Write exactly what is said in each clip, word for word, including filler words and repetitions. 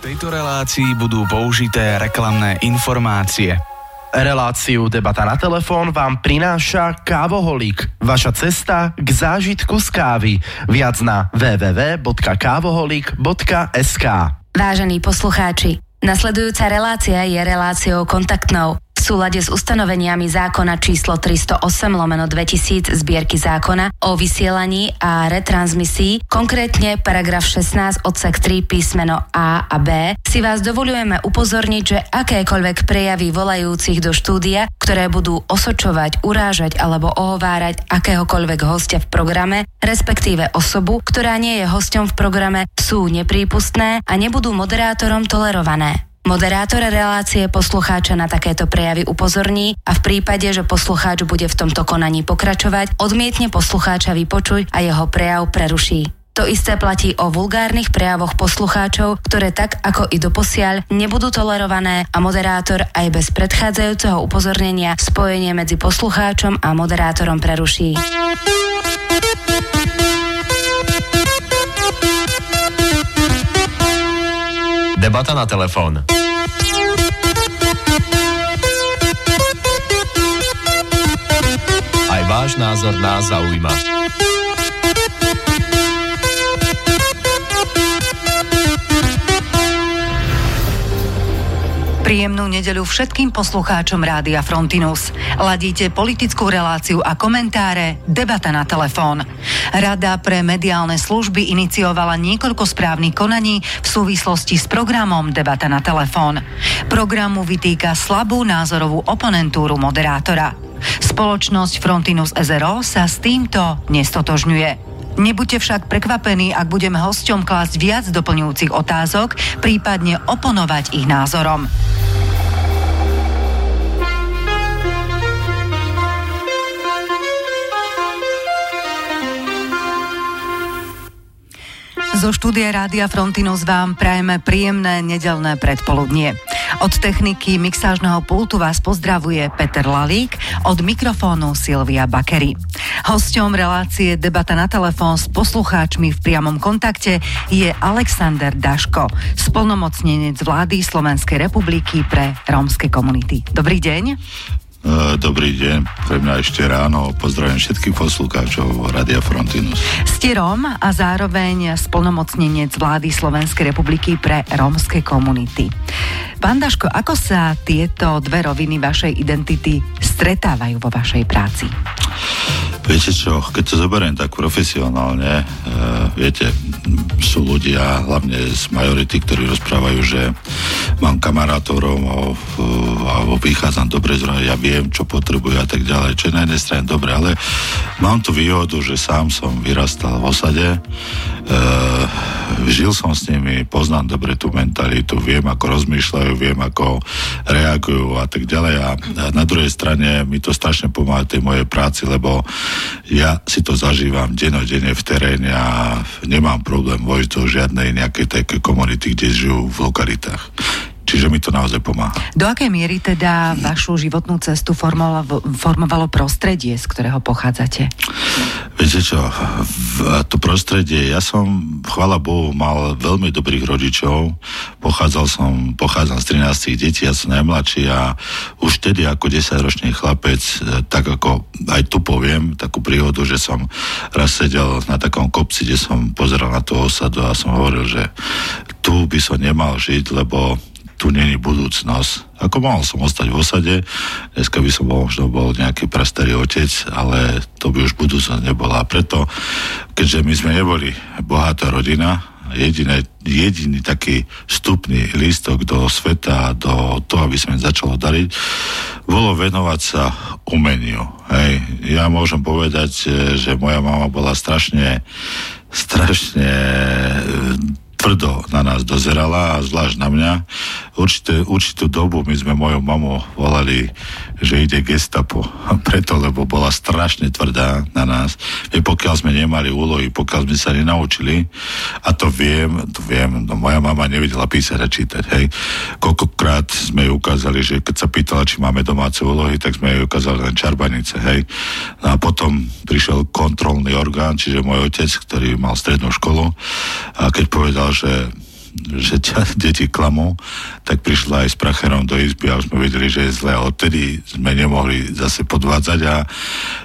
tejto relácii budú použité reklamné informácie. Reláciu Debata na telefón vám prináša Kávoholík. Vaša cesta k zážitku z kávy. Viac na w w w bodka kávoholík bodka es ká. Vážení poslucháči, nasledujúca relácia je reláciou kontaktnou. V súlade s ustanoveniami zákona číslo tristosem lomeno dvetisíc zbierky zákona o vysielaní a retransmisii, konkrétne paragraf šestnásť odsek tri písmeno A a B, si vás dovoľujeme upozorniť, že akékoľvek prejavy volajúcich do štúdia, ktoré budú osočovať, urážať alebo ohovárať akéhokoľvek hostia v programe, respektíve osobu, ktorá nie je hosťom v programe, sú neprípustné a nebudú moderátorom tolerované. Moderátor relácie poslucháča na takéto prejavy upozorní a v prípade, že poslucháč bude v tomto konaní pokračovať, odmietne poslucháča vypočuť a jeho prejav preruší. To isté platí o vulgárnych prejavoch poslucháčov, ktoré tak ako i doposiaľ nebudú tolerované a moderátor aj bez predchádzajúceho upozornenia spojenie medzi poslucháčom a moderátorom preruší. Debata na telefón. Aj váš názor nás zaujíma. Príjemnú nedeľu všetkým poslucháčom Rádia Frontinus. Ladíte politickú reláciu a komentáre Debata na telefón. Rada pre mediálne služby iniciovala niekoľko správnych konaní v súvislosti s programom Debata na telefón. Programu vytýka slabú názorovú oponentúru moderátora. Spoločnosť Frontinus es er o sa s týmto nestotožňuje. Nebuďte však prekvapení, ak budeme hosťom klásť viac doplňujúcich otázok, prípadne oponovať ich názorom. Zo štúdia Rádia Frontinus vám prajeme príjemné nedeľné predpoludnie. Od techniky mixážneho pultu vás pozdravuje Peter Lalík, od mikrofónu Silvia Bakery. Hosťom relácie Debata na telefón s poslucháčmi v priamom kontakte je Alexander Daško, splnomocnenec vlády Slovenskej republiky pre rómske komunity. Dobrý deň. Dobrý deň, pre mňa ešte ráno. Pozdravím všetkých poslucháčov Rádia Frontinus. Ste Róm a zároveň splnomocnenec vlády Slovenskej republiky pre rómske komunity. Pán Daško, ako sa tieto dve roviny vašej identity stretávajú vo vašej práci? Viete čo, keď to zoberiem tak profesionálne, e, viete, sú ľudia, hlavne z majority, ktorí rozprávajú, že mám kamarátov Rómov a vychádzam dobre z Rómov, ja viem, čo potrebujú a tak ďalej, čo je na jednej strane dobre, ale mám tu výhodu, že sám som vyrastal v osade, e, žil som s nimi, poznám dobre tú mentalitu, viem, ako rozmýšľajú, viem, ako reagujú a tak ďalej a, a na druhej strane mi to strašne pomáha tej mojej práci, lebo ja si to zažívam dennodenne v teréne a nemám problém vojsť do žiadnej nejakej takej komunity, kde žijú v lokalitách. Čiže mi to naozaj pomáha. Do akej miery teda vašu životnú cestu formovalo, formovalo prostredie, z ktorého pochádzate? Viete čo, to prostredie, ja som, chvála Bohu, mal veľmi dobrých rodičov. Pochádzal som, pochádzam z trinásť detí, ja som najmladší a už vtedy ako desaťročný chlapec, tak ako aj tu poviem, takú príhodu, že som raz sedel na takom kopci, kde som pozeral na tú osadu a som hovoril, že tu by som nemal žiť, lebo tu není budúcnosť. Ako mohol som ostať v osade, dneska by som bol, možno bol nejaký prastarý otec, ale to by už budúcnosť nebola. A preto, keďže my sme neboli bohatá rodina, jediné, jediný taký vstupný lístok do sveta, do toho, aby sme začalo dariť, bolo venovať sa umeniu. Hej. Ja môžem povedať, že moja mama bola strašne, strašne tvrdo na nás dozerala a zvlášť na mňa. Určite, určitú dobu my sme moju mamu volali, že ide gestapo. Preto, lebo bola strašne tvrdá na nás. I pokiaľ sme nemali úlohy, pokiaľ sme sa nenaučili, a to viem, to viem, no moja mama nevedela písať a čítať, hej. Koľkokrát sme jej ukázali, že keď sa pýtala, či máme domáce úlohy, tak sme jej ukázali len čarbanice, hej. No a potom prišiel kontrolný orgán, čiže môj otec, ktorý mal strednú školu, a keď povedal, že že ťa deti klamú, tak prišla aj s pracherom do izby a už sme vedeli, že je zle. A odtedy sme nemohli zase podvádzať a e,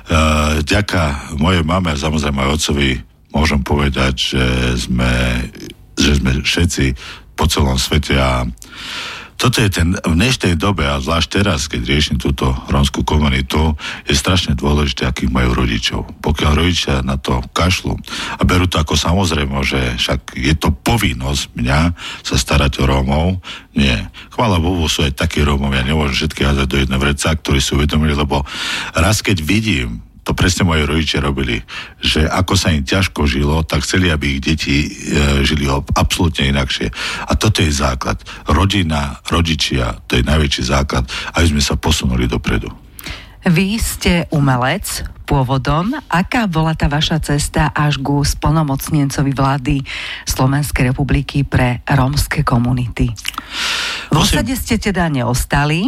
vďaka mojej mame a samozrejme aj otcovi môžem povedať, že sme, že sme všetci po celom svete a toto je ten, v dnešnej dobe, a zvlášť teraz, keď riešim túto rómskú komunitu, je strašne dôležité, akých majú rodičov. Pokiaľ rodičia na to kašľú a berú to ako samozrejme, že však je to povinnosť mňa sa starať o Rómov, nie. Chvála Bohu, sú aj takí Rómov, ja nemôžem všetky házať do jedného vreca, ktorí sú uvedomili, lebo raz keď vidím, to presne moji rodičia robili, že ako sa im ťažko žilo, tak chceli, aby ich deti e, žili absolútne inakšie. A toto je základ. Rodina, rodičia, to je najväčší základ, aby sme sa posunuli dopredu. Vy ste umelec pôvodom. Aká bola tá vaša cesta až ku splnomocnencovi vlády Slovenskej republiky pre rómske komunity? V osade ste teda neostali?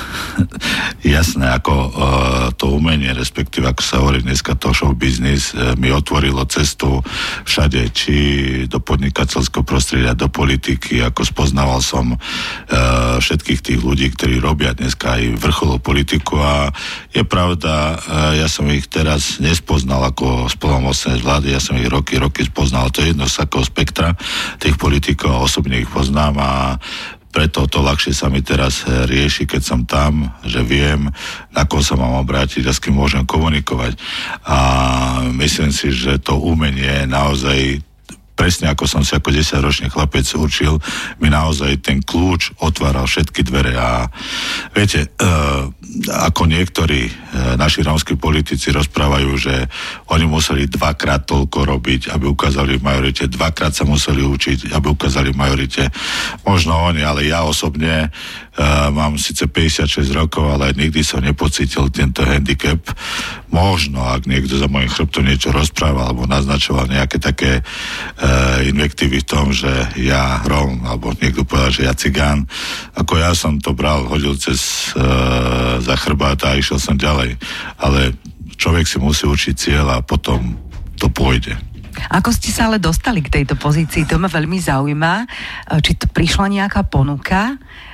Jasné, ako uh, to umenie, respektíve ako sa hovorí dneska to show business, uh, mi otvorilo cestu všade, či do podnikateľského prostredia, do politiky, ako spoznával som uh, všetkých tých ľudí, ktorí robia dneska aj vrcholovú politiku a je pravda, uh, ja som ich teraz nespoznal ako splnomocnenec vlády, ja som ich roky, roky spoznal, to je jedno z takého spektra tých politikov a osobne ich poznám a preto to ľahšie sa mi teraz rieši, keď som tam, že viem, na koho sa mám obrátiť a s kým môžem komunikovať. A myslím si, že to umenie naozaj, presne ako som si ako desaťročný chlapec učil, mi naozaj ten kľúč otváral všetky dvere. A viete, uh, ako niektorí uh, naši rómski politici rozprávajú, že oni museli dvakrát toľko robiť, aby ukázali v majorite, dvakrát sa museli učiť, aby ukázali v majorite. Možno oni, ale ja osobne uh, mám síce päťdesiatšesť rokov, ale nikdy som nepocítil tento handicap. Možno, ak niekto za mojím chrbtom niečo rozprával alebo naznačoval nejaké také uh, invektívy v tom, že ja Róm, alebo niekto povedal, že ja cigán, ako ja som to bral, hodil cez uh, za chrbát a išiel som ďalej. Ale človek si musí učiť cieľ a potom to pôjde. Ako ste sa ale dostali k tejto pozícii? To ma veľmi zaujíma. Či to prišla nejaká ponuka?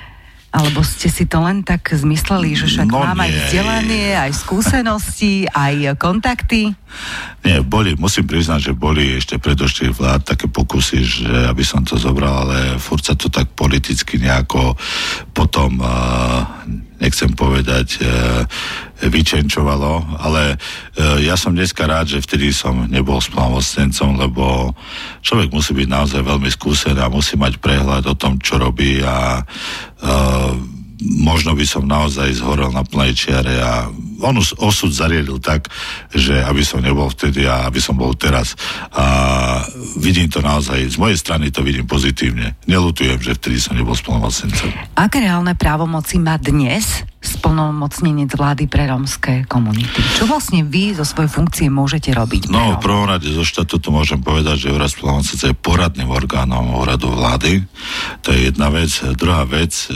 Alebo ste si to len tak zmysleli, že však no mám nie. aj vzdelanie, aj skúsenosti, aj kontakty? Nie, boli, musím priznať, že boli ešte predošlých vlád také pokusy, že aby som to zobral, ale furt sa to tak politicky nejako potom, uh, nechcem povedať, uh, vyčenčovalo, ale uh, ja som dneska rád, že vtedy som nebol splnomocnencom, lebo človek musí byť naozaj veľmi skúsený a musí mať prehľad o tom, čo robí a uh, možno by som naozaj zhorel na plnej čiare a on osud zariadil tak, že aby som nebol vtedy a aby som bol teraz. A vidím to naozaj, z mojej strany to vidím pozitívne. Neľutujem, že vtedy som nebol splnomocnencom. Aké reálne právomoci má dnes splnomocnenec vlády pre rómske komunity? Čo vlastne vy zo svojej funkcie môžete robiť? No, v prvom rade zo štatútu môžem povedať, že úrad splnomocnenca je poradným orgánom úradu vlády. To je jedna vec. Druhá vec, e,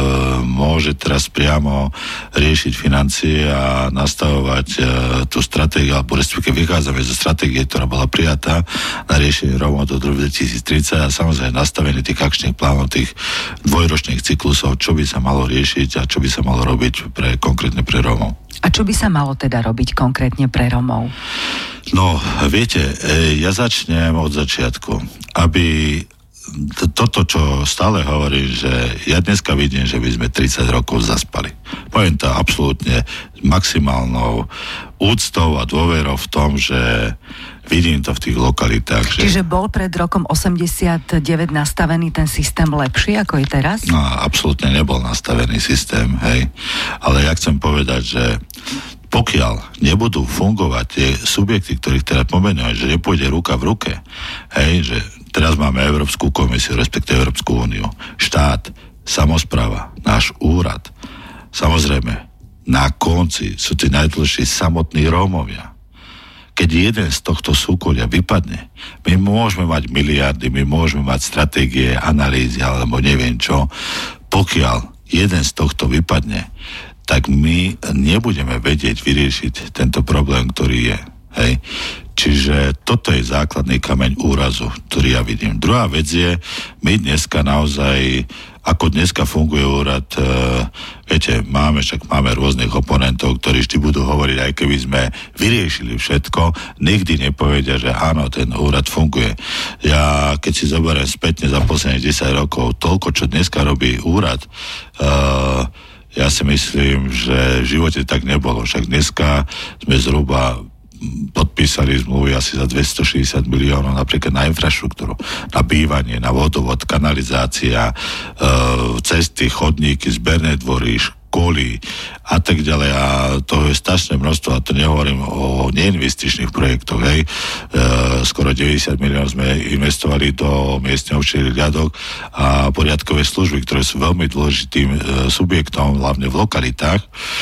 môže teraz priamo riešiť financie a nastavovať e, tú stratégiu, alebo respektíve vychádzame zo stratégie, ktorá bola prijatá na riešenie Rómov do dvetisíctridsať a samozrejme nastavenie tých akčných plánov, tých dvojročných cyklusov, čo by sa malo riešiť a čo by sa malo robiť pre, konkrétne pre Rómov. A čo by sa malo teda robiť konkrétne pre Rómov? No, viete, ja začnem od začiatku, aby toto, čo stále hovorím, že ja dneska vidím, že by sme tridsať rokov zaspali. Poviem to absolútne maximálnou úctou a dôverou v tom, že vidím to v tých lokalitách. Že... Čiže bol pred rokom osemdesiatdeväť nastavený ten systém lepší, ako je teraz? No, absolútne nebol nastavený systém, hej. Ale ja chcem povedať, že pokiaľ nebudú fungovať tie subjekty, ktorých teraz pomenujem, že nepôjde ruka v ruke, hej, že teraz máme Európsku komisiu, respektíve Európsku úniu, štát, samospráva, náš úrad. Samozrejme, na konci sú tí najdôležitejší samotní Rómovia. Keď jeden z tohto súkolia vypadne, my môžeme mať miliardy, my môžeme mať stratégie, analýzy, alebo neviem čo. Pokiaľ jeden z tohto vypadne, tak my nebudeme vedieť vyriešiť tento problém, ktorý je. Hej. Čiže toto je základný kameň úrazu, ktorý ja vidím. Druhá vec je, my dneska naozaj, ako dneska funguje úrad, e, viete, máme, však máme rôznych oponentov, ktorí vždy budú hovoriť, aj keby sme vyriešili všetko, nikdy nepovedia, že áno, ten úrad funguje. Ja, keď si zoberiem spätne za posledných desať rokov, toľko, čo dneska robí úrad, e, ja si myslím, že v živote tak nebolo. Však dneska sme zhruba podpísali zmluvy asi za dvestošesťdesiat miliónov napríklad na infraštruktúru, na bývanie, na vodovod, kanalizácia, e, cesty, chodníky, zberné dvory, školy a tak ďalej. A to je strašné množstvo, a to nehovorím o neinvestičných projektoch, hej. E, skoro deväťdesiat miliónov sme investovali do miestneho učiteľných riadok a poriadkové služby, ktoré sú veľmi dôležitým e, subjektom, hlavne v lokalitách,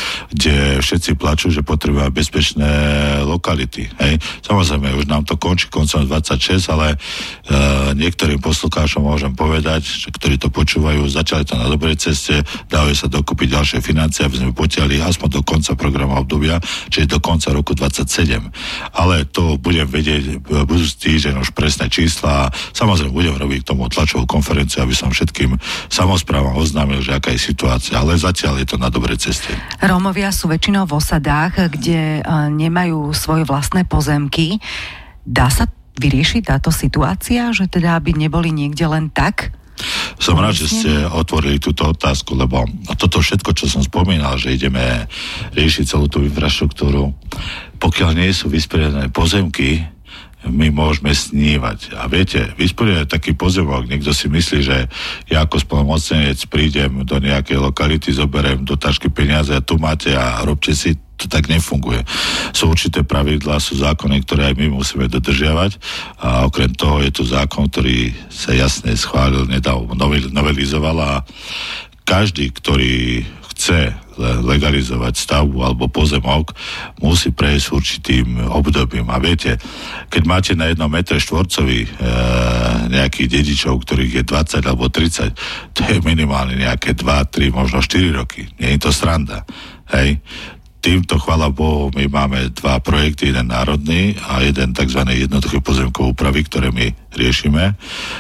kde všetci plačú, že potrebujú bezpečné lokality, hej. Samozrejme, už nám to končí koncom dvadsaťšesť, ale e, niektorým poslucháčom môžem povedať, že, ktorí to počúvajú, začali to na dobrej ceste, dávajú sa dokúpiť ďalšie financie, aby sme potiahli aspoň do konca programu obdobia, čiže do konca roku dvadsaťsedem. Ale to budem vedieť budúci týždeň už presné čísla. Samozrejme, budem robiť k tomu tlačovú konferenciu, aby som všetkým samosprávam oznámil, že aká je situácia, ale zatiaľ je to na dobrej ceste. Rómovia sú väčšinou v osadách, kde nemajú svoje vlastné pozemky. Dá sa vyriešiť táto situácia, že teda aby neboli niekde len tak? Som rád, že ste otvorili túto otázku, lebo toto všetko, čo som spomínal, že ideme riešiť celú tú infraštruktúru, pokiaľ nie sú vysporiadané pozemky, my môžeme snívať. A viete, vysporiadať taký pozemok, niekto si myslí, že ja ako splnomocnenec prídem do nejakej lokality, zoberiem do tašky peniaze a tu máte a robte si. To tak nefunguje. Sú určité pravidlá, sú zákony, ktoré aj my musíme dodržiavať a okrem toho je tu zákon, ktorý sa jasne schválil, nedávno novelizoval a každý, ktorý chce legalizovať stavbu alebo pozemok, musí prejsť určitým obdobím. A viete, keď máte na jednom metre štvorcovi e, nejakých dedičov, ktorých je dvadsať alebo tridsať, to je minimálne nejaké dva, tri, možno štyri roky. Nie je to sranda. Hej? Týmto, chvála Bohu, my máme dva projekty, jeden národný a jeden tzv. Jednoduché pozemkové úpravy, ktoré my riešime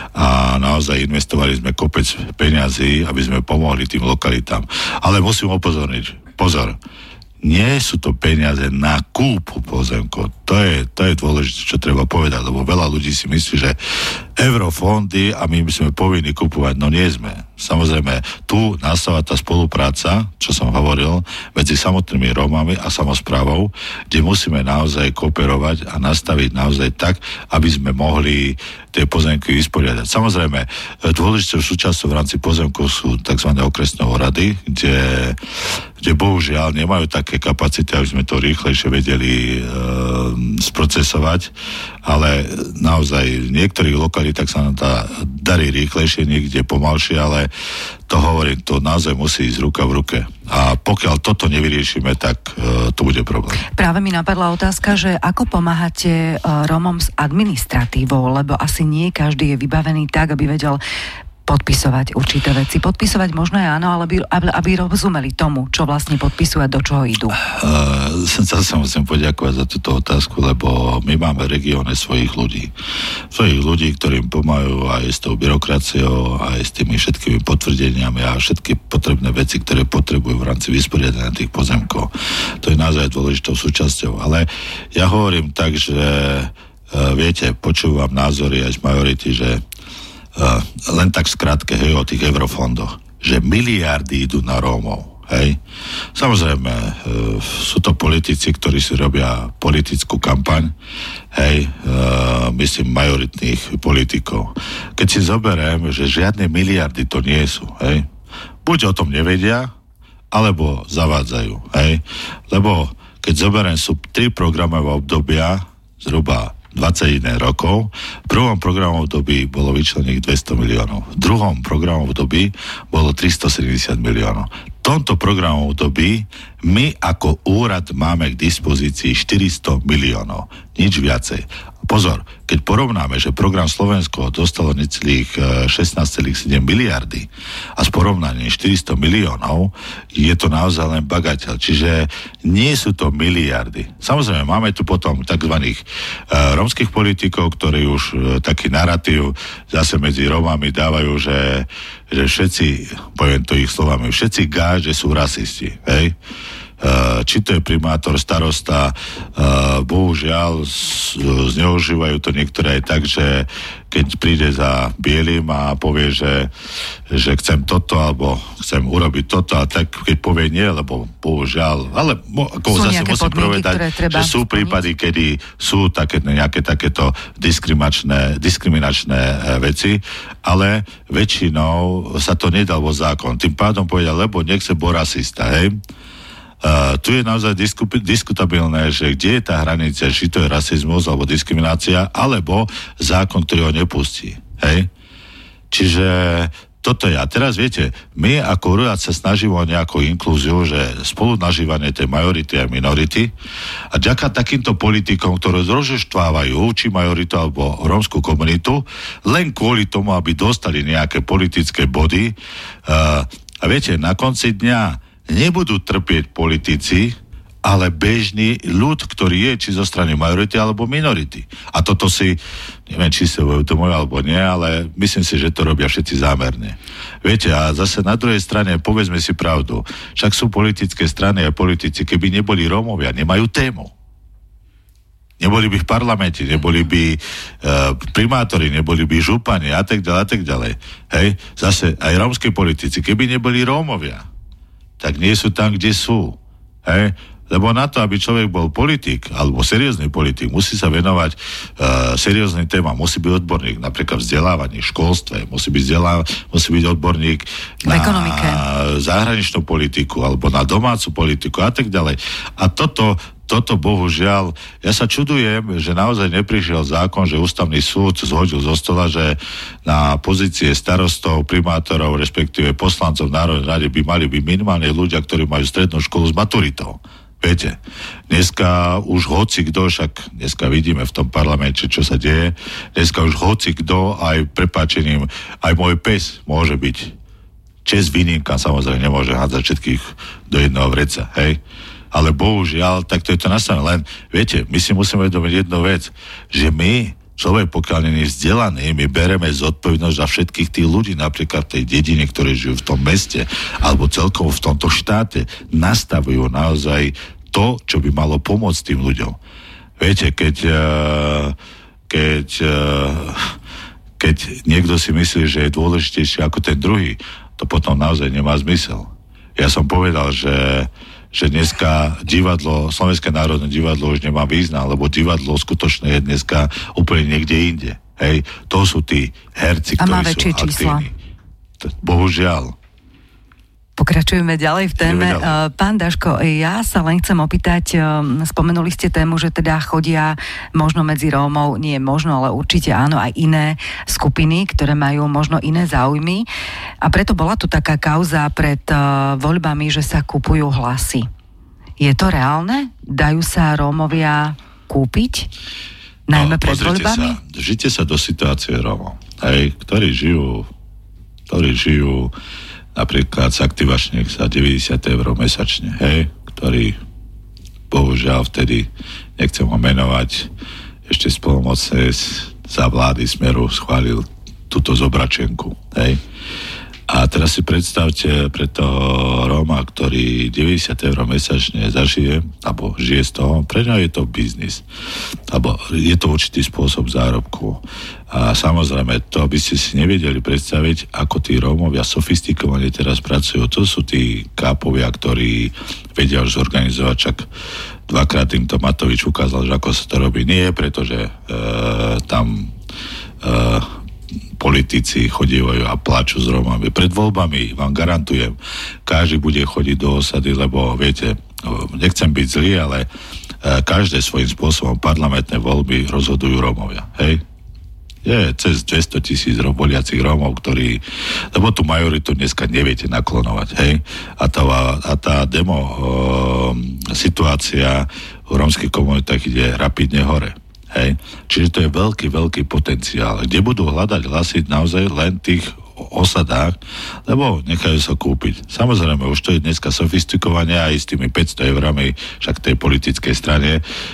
a naozaj investovali sme kopec peňazí, aby sme pomohli tým lokalitám. Ale musím upozorniť, pozor, nie sú to peniaze na kúpu pozemkov. To je, to je dôležité, čo treba povedať, lebo veľa ľudí si myslí, že eurofondy a my by sme povinni kupovať, no nie sme. Samozrejme, tu nastáva tá spolupráca, čo som hovoril, medzi samotnými Rómami a samosprávou, kde musíme naozaj kooperovať a nastaviť naozaj tak, aby sme mohli tie pozemky vysporiadať. Samozrejme, dôležitou súčasťou v rámci pozemkov sú tzv. Okresné úrady, kde, kde bohužiaľ nemajú také kapacity, aby sme to rýchlejšie vedeli e, sprocesovať, ale naozaj v niektorých lokalitách sa nám tá darí rýchlejšie, niekde pomalšie, ale to hovorím, to naozaj musí ísť ruka v ruke. A pokiaľ toto nevyriešime, tak uh, to bude problém. Práve mi napadla otázka, že ako pomáhate uh, Rómom s administratívou, lebo asi nie každý je vybavený tak, aby vedel podpisovať určité veci. Podpisovať možno aj áno, ale aby, aby rozumeli tomu, čo vlastne podpisujú a do čoho idú. Uh, sa sa musím poďakovať za túto otázku, lebo my máme v regióne svojich ľudí. Svojich ľudí, ktorým pomáhajú aj s tou byrokraciou, aj s tými všetkými potvrdeniami a všetky potrebné veci, ktoré potrebujú v rámci vysporiadania tých pozemkov. To je naozaj dôležitou súčasťou. Ale ja hovorím tak, že uh, viete, počúvam názory aj z majority, že Uh, len tak skrátke, hej, o tých eurofondoch, že miliardy idú na Rómov, hej. Samozrejme, uh, sú to politici, ktorí si robia politickú kampaň, hej, uh, myslím majoritných politikov. Keď si zoberiem, že žiadne miliardy to nie sú, hej, buď o tom nevedia, alebo zavádzajú, hej, lebo keď zoberiem, sú tri programové obdobia, zhruba dvadsaťjeden rokov. V prvom programovom období bolo vyčlených dvesto miliónov. V druhom programovom období bolo tristosedemdesiat miliónov. V tomto programovom období my ako úrad máme k dispozícii štyristo miliónov. Nič viacej. Pozor, keď porovnáme, že program Slovensko dostalo necelých šestnásť celá sedem miliardy a z porovnania štyristo miliónov, je to naozaj len bagateľ. Čiže nie sú to miliardy. Samozrejme, máme tu potom takzvaných uh, rómskych politikov, ktorí už uh, taký narratív zase medzi Rómami dávajú, že, že všetci, poviem to ich slovami, všetci gáže sú rasisti. Hej? Uh, či to je primátor, starosta, uh, bohužiaľ zneužívajú to niektoré aj tak, že keď príde za bielým a povie, že, že chcem toto, alebo chcem urobiť toto, a tak keď povie nie, lebo bohužiaľ, ale ako sú zase musím povedať, že sú prípady, kedy sú také, nejaké takéto diskriminačné, diskriminačné uh, veci, ale väčšinou sa to nedal vo zákon. Tým pádom povedal, lebo nech sa bo rasista, hej? Uh, tu je naozaj disku, diskutabilné, že kde je tá hranica, či to je rasizmus alebo diskriminácia, alebo zákon, ktorý ho nepustí. Hej? Čiže toto je. A teraz viete, my ako úrad sa snažíme o nejakú inklúziu, že spolunažívanie tej majority a minority a ďaká takýmto politikom, ktoré zrožštvávajú či majoritu alebo rómskú komunitu, len kvôli tomu, aby dostali nejaké politické body. Uh, a viete, na konci dňa nebudú trpieť politici, ale bežný ľud, ktorý je či zo strany majority alebo minority. A toto si, neviem, či sa uvedomujú alebo nie, ale myslím si, že to robia všetci zámerne. Viete, a zase na druhej strane, povedzme si pravdu, však sú politické strany a politici, keby neboli Rómovia, nemajú tému. Neboli by v parlamente, neboli by uh, primátori, neboli by župani a tak ďalej, a tak ďalej. Hej, zase aj rómski politici, keby neboli Rómovia, tak nie sú tam, kde sú. Hej? Lebo na to, aby človek bol politik, alebo seriózny politik, musí sa venovať uh, serióznym témam, musí byť odborník napríklad v vzdelávaní, školstve, musí byť, vzdelá, musí byť odborník na ekonomike, zahraničnú politiku, alebo na domácu politiku a tak ďalej. A toto Toto bohužiaľ, ja sa čudujem, že naozaj neprišiel zákon, že ústavný súd zhodil zo stola, že na pozície starostov, primátorov, respektíve poslancov v Národnej rade by mali byť minimálne ľudia, ktorí majú strednú školu s maturitou. Viete, dneska už hoci kto, však dneska vidíme v tom parlamente, čo sa deje, dneska už hoci kto, aj prepáčením, aj môj pes môže byť čest výnimka, samozrejme nemôže hádzať všetkých do jedného vreca, hej? Ale bohužiaľ, tak to je to nastavené. Len, viete, my si musíme vedomiť jednu vec, že my, človek pokiaľ nie je vzdelaný, my bereme zodpovednosť za všetkých tých ľudí, napríklad v tej dedine, ktorí žijú v tom meste, alebo celkovo v tomto štáte, nastavujú naozaj to, čo by malo pomôcť tým ľuďom. Viete, keď keď keď niekto si myslí, že je dôležitejší ako ten druhý, to potom naozaj nemá zmysel. Ja som povedal, že že dneska divadlo, Slovenské národné divadlo už nemá význam, lebo divadlo skutočne je dneska úplne niekde inde. Hej, to sú tí herci, a ktorí sú aktívni. Bohužiaľ. Pokračujeme ďalej v téme. Pán Daško, ja sa len chcem opýtať, spomenuli ste tému, že teda chodia možno medzi Rómov, nie možno, ale určite áno, aj iné skupiny, ktoré majú možno iné záujmy. A preto bola tu taká kauza pred voľbami, že sa kupujú hlasy. Je to reálne? Dajú sa Rómovia kúpiť? Najmä no, pred voľbami? Sa, žite sa do situácie Rómov, hej, ktorí žijú, ktorí žijú napríklad z aktivačných za deväťdesiat eur mesačne, hej, ktorý bohužiaľ vtedy, nechcem ho menovať, ešte spolumocne za vlády Smeru schválil túto zobračenku, hej. A teraz si predstavte pre toho Róma, ktorý deväťdesiat eur mesačne zažije, alebo žije z toho, pre ňa je to biznis. Alebo je to určitý spôsob zárobku. A samozrejme, to by ste si nevedeli predstaviť, ako tí Rómovia sofistikovane teraz pracujú. To sú tí kápovia, ktorí vedia už zorganizovať, čak dvakrát im to Matovič ukázal, že ako sa to robí. Nie, pretože e, tam e, politici chodívajú a plačú s Rómami. Pred voľbami vám garantujem, každý bude chodiť do osady, lebo viete, nechcem byť zlý, ale každé svojím spôsobom parlamentné voľby rozhodujú Rómovia. Hej? Je cez dvesto tisíc voliacich Rómov, ktorí, lebo tú majoritu dneska neviete naklonovať. Hej? A tá, a tá demo o, situácia v rómskych komunitách ide rapidne hore. Hej. Čiže to je veľký, veľký potenciál. Kde budú hľadať hlasy naozaj len tých osadách, lebo nechajú sa kúpiť. Samozrejme, už to je dneska sofistikovanie aj s tými päťsto eurami, však tej politickej strane.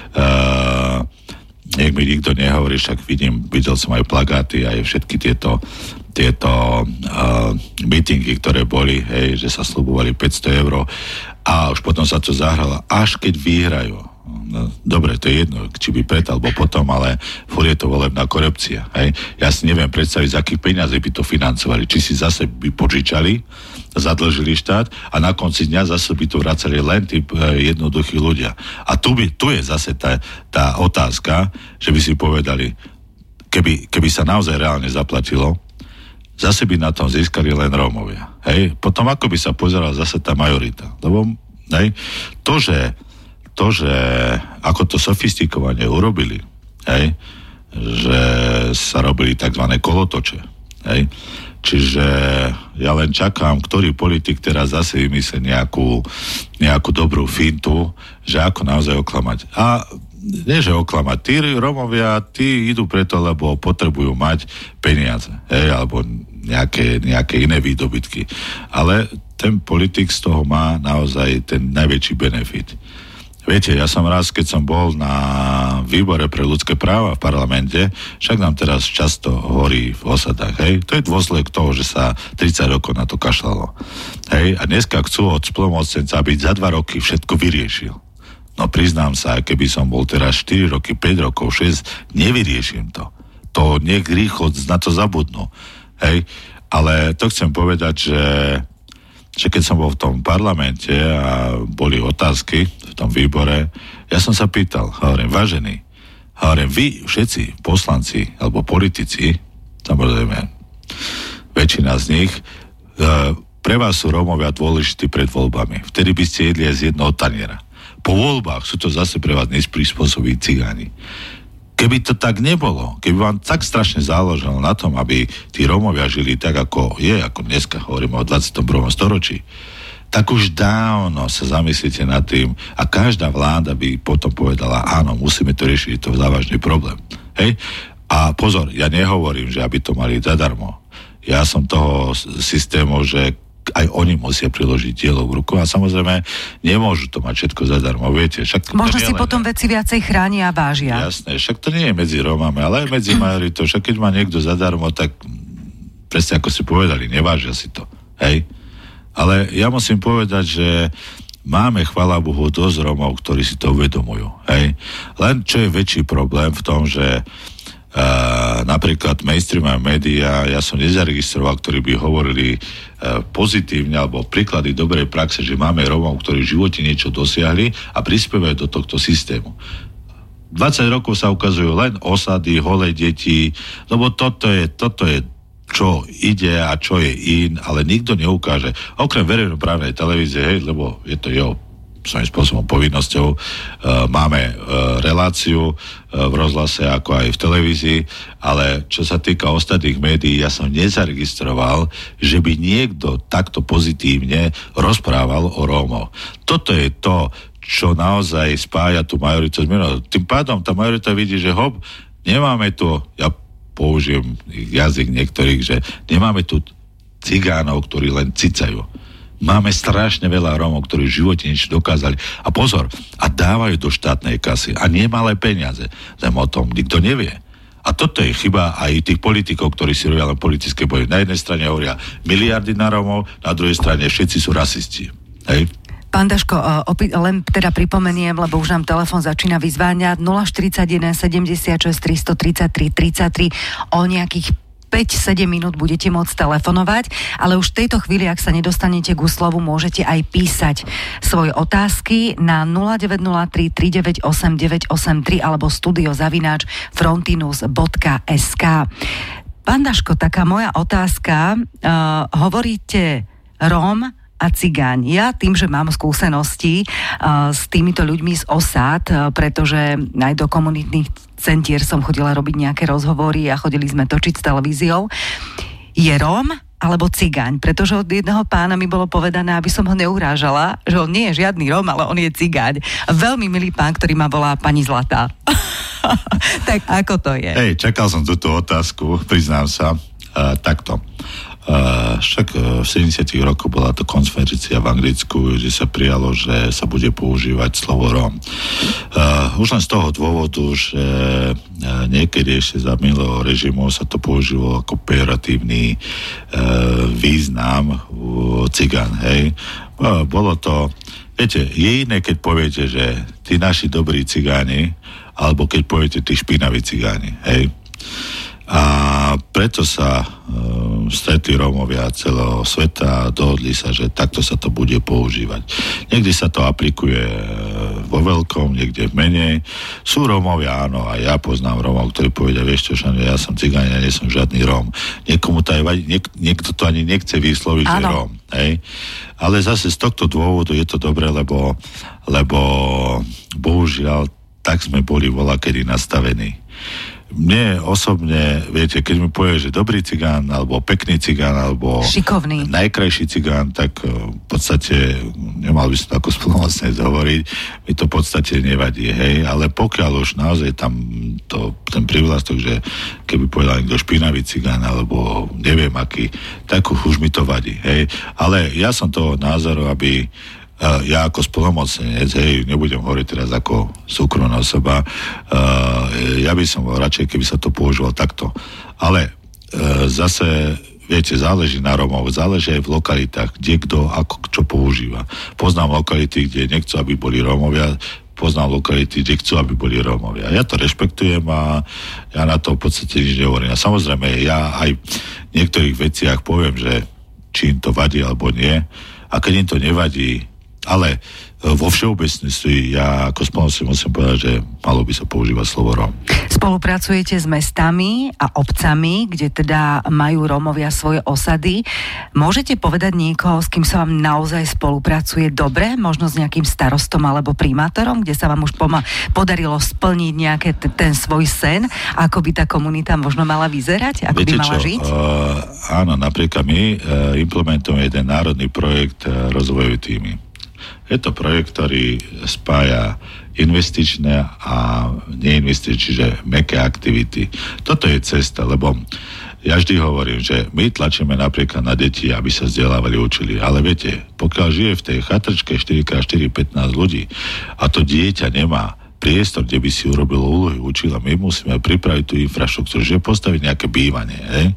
Uh, nech mi nikto nehovorí, však vidím, videl som aj plagáty, aj všetky tieto tieto uh, meetingy, ktoré boli, hej, že sa sľubovali päťsto eur a už potom sa to zahralo, až keď vyhrajú. No, dobre, to je jedno, či by pred alebo potom, ale furt je to volebná korupcia. Hej. Ja si neviem predstaviť, z akých peniazí by to financovali. Či si zase by požičali, zadlžili štát a na konci dňa zase by to vracali len tí jednoduchí ľudia. A tu, by, tu je zase tá, tá otázka, že by si povedali, keby, keby sa naozaj reálne zaplatilo, zase by na tom získali len Rómovia. Hej? Potom ako by sa pozerala zase tá majorita. Lebo hej, to, že, to, že ako to sofistikovane urobili, hej, že sa robili tzv. Kolotoče. Hej? Čiže ja len čakám, ktorý politik teraz zase vymyslí nejakú, nejakú dobrú fintu, že ako naozaj oklamať. A nie, že oklamať. Tí Rómovia, tí idú preto, lebo potrebujú mať peniaze, hej, alebo nejaké, nejaké iné výdobytky. Ale ten politik z toho má naozaj ten najväčší benefit. Viete, ja som raz, keď som bol na výbore pre ľudské práva v parlamente, však nám teraz často horí v osadách, hej. To je dôsledok toho, že sa tridsať rokov na to kašľalo. Hej, a dneska chcú od splnomocnenca, aby za dva roky všetko vyriešil. No priznám sa, keby som bol teraz štyri roky, päť rokov, šesť, nevyriešim to. To nech rýchlo na to zabudnú. Hej? Ale to chcem povedať, že, že keď som bol v tom parlamente a boli otázky v tom výbore, ja som sa pýtal, hovorím, vážení, hovorím, vy všetci poslanci alebo politici, samozrejme, väčšina z nich, pre vás sú Rómovia dôležití pred voľbami. Vtedy by ste jedli aj z jednoho taniera. Po voľbách sú to zase pre vás neprispôsobí cigáni. Keby to tak nebolo, keby vám tak strašne záležalo na tom, aby tí Rómovia žili tak, ako je, ako dneska hovoríme o dvadsiatom prvom storočí, tak už dávno sa zamyslíte nad tým a každá vláda by potom povedala, áno, musíme to riešiť, to je závažný problém. Hej? A pozor, ja nehovorím, že aby to mali zadarmo. Ja som toho systému, že aj oni musia priložiť dielo v ruku a samozrejme nemôžu to mať všetko zadarmo, viete. Však možno si potom veci viacej chránia a vážia. Jasné, však to nie je medzi Rómami, ale aj medzi majoritou. Však keď má niekto zadarmo, tak presne ako si povedali, nevážia si to. Hej? Ale ja musím povedať, že máme, chvála Bohu, dosť Rómov, ktorí si to uvedomujú. Hej? Len čo je väčší problém v tom, že Uh, napríklad mainstreamové médiá, ja som nezaregistroval, ktorí by hovorili uh, pozitívne alebo príklady dobrej praxe, že máme Rómov, ktorí v živote niečo dosiahli a prispievajú do tohto systému. dvadsať rokov sa ukazujú len osady, holé deti, lebo toto je, toto je čo ide a čo je in, ale nikto neukáže. Okrem verejnoprávnej televízie, hej, lebo je to jeho svojím spôsobom povinnosťou. E, máme e, reláciu e, v rozhlase ako aj v televízii, ale čo sa týka ostatných médií, ja som nezaregistroval, že by niekto takto pozitívne rozprával o Rómoch. Toto je to, čo naozaj spája tú majoritu. Tým pádom tá majorita vidí, že hop, nemáme tu, ja použijem jazyk niektorých, že nemáme tu cigánov, ktorí len cicajú. Máme strašne veľa Rómov, ktorí v živote niečo dokázali. A pozor, a dávajú do štátnej kasy. A nie malé peniaze. Len o tom nikto nevie. A toto je chyba aj tých politikov, ktorí si robia len politické boje. Na jednej strane hovoria miliardy na Rómov, na druhej strane všetci sú rasisti. Hej? Pán Daško, opi- len teda pripomeniem, lebo už nám telefon začína vyzváňať nula štyridsaťjeden sedemdesiatšesť tristotridsaťtri tridsaťtri o nejakých päť sedem minút budete môcť telefonovať, ale už v tejto chvíli, ak sa nedostanete k slovu, môžete aj písať svoje otázky na nula deväť nula tri tri deväť osem deväť osem tri alebo studiozavináč frontinus bodka es ká. Pán Daško, taká moja otázka. Uh, hovoríte Róm a cigáň. Ja tým, že mám skúsenosti uh, s týmito ľuďmi z osád, uh, pretože aj do komunitných centier som chodila robiť nejaké rozhovory a chodili sme točiť s televíziou. Je Róm alebo cigáň? Pretože od jedného pána mi bolo povedané, aby som ho neurážala, že on nie je žiadny Róm, ale on je cigáň. Veľmi milý pán, ktorý ma volá pani Zlatá. Tak ako to je? Hej, čakal som túto otázku, priznám sa. Uh, takto. Uh, však uh, v sedemdesiatych rokoch bola to konferencia v Anglicku, kde sa prijalo, že sa bude používať slovo Róm. Uh, už len z toho dôvodu, že uh, niekedy ešte za minulého režimu sa to použilo ako pejoratívny uh, význam uh, cigán, hej. Uh, bolo to, viete, je iné, keď poviete, že tí naši dobrí cigáni, alebo keď poviete tí špinaví cigáni, hej. A preto sa e, stretli Rómovia celého sveta a dohodli sa, že takto sa to bude používať. Niekde sa to aplikuje e, vo veľkom, niekde v menej. Sú Rómovia, áno, a ja poznám Rómov, ktorí povedia, vieš čo, Šano, ja som cigáň, ja nie som žiadny Róm. Niekomu to aj vadí, niek- niekto to ani nechce vysloviť, že Róm. Hej? Ale zase z tohto dôvodu je to dobré, lebo, lebo bohužiaľ tak sme boli voľakedy nastavení. Mne osobne, viete, keď mi povie, že dobrý cigán, alebo pekný cigán, alebo šikovný, najkrajší cigán, tak v podstate nemal by som to ako spolumocnec hovoriť, mi to v podstate nevadí, hej, ale pokiaľ už naozaj tam to, ten privlastok, že keby povedal niekto špinavý cigán, alebo neviem aký, tak už mi to vadí, hej, ale ja som toho názoru, aby Uh, ja ako spolumocnenec, hej, nebudem hovoriť teraz ako súkromná osoba, uh, ja by som bol radšej, keby sa to používalo takto. Ale uh, zase, viete, záleží na Rómov, záleží aj v lokalitách, kde kto, ako čo používa. Poznám lokality, kde nechcú, aby boli Rómovia, poznám lokality, kde chcú, aby boli Rómovia. Ja to rešpektujem a ja na to v podstate nič nehovorím. A samozrejme, ja aj v niektorých veciach poviem, že či im to vadí alebo nie. A keď im to nevadí, ale vo všeobecnosti ja ako spolumocnenec musím povedať, že malo by sa používať slovo Róm. Spolupracujete s mestami a obcami, kde teda majú Rómovia svoje osady. Môžete povedať niekoho, s kým sa vám naozaj spolupracuje dobre? Možno s nejakým starostom alebo primátorom, kde sa vám už poma- podarilo splniť nejaký t- ten svoj sen? Ako by tá komunita možno mala vyzerať? Ako Viete by mala čo? žiť? Uh, áno, napríklad my uh, implementujeme jeden národný projekt uh, rozvojové týmy. Je to projekt, ktorý spája investičné a neinvestičné, čiže mäkké aktivity. Toto je cesta, lebo ja vždy hovorím, že my tlačíme napríklad na deti, aby sa vzdelávali, učili. Ale viete, pokiaľ žije v tej chatrčke štyri krát štyri pätnásť ľudí a to dieťa nemá priestor, kde by si urobilo úlohy, učila, my musíme pripraviť tú infraštruktúru, že postaviť nejaké bývanie, hej?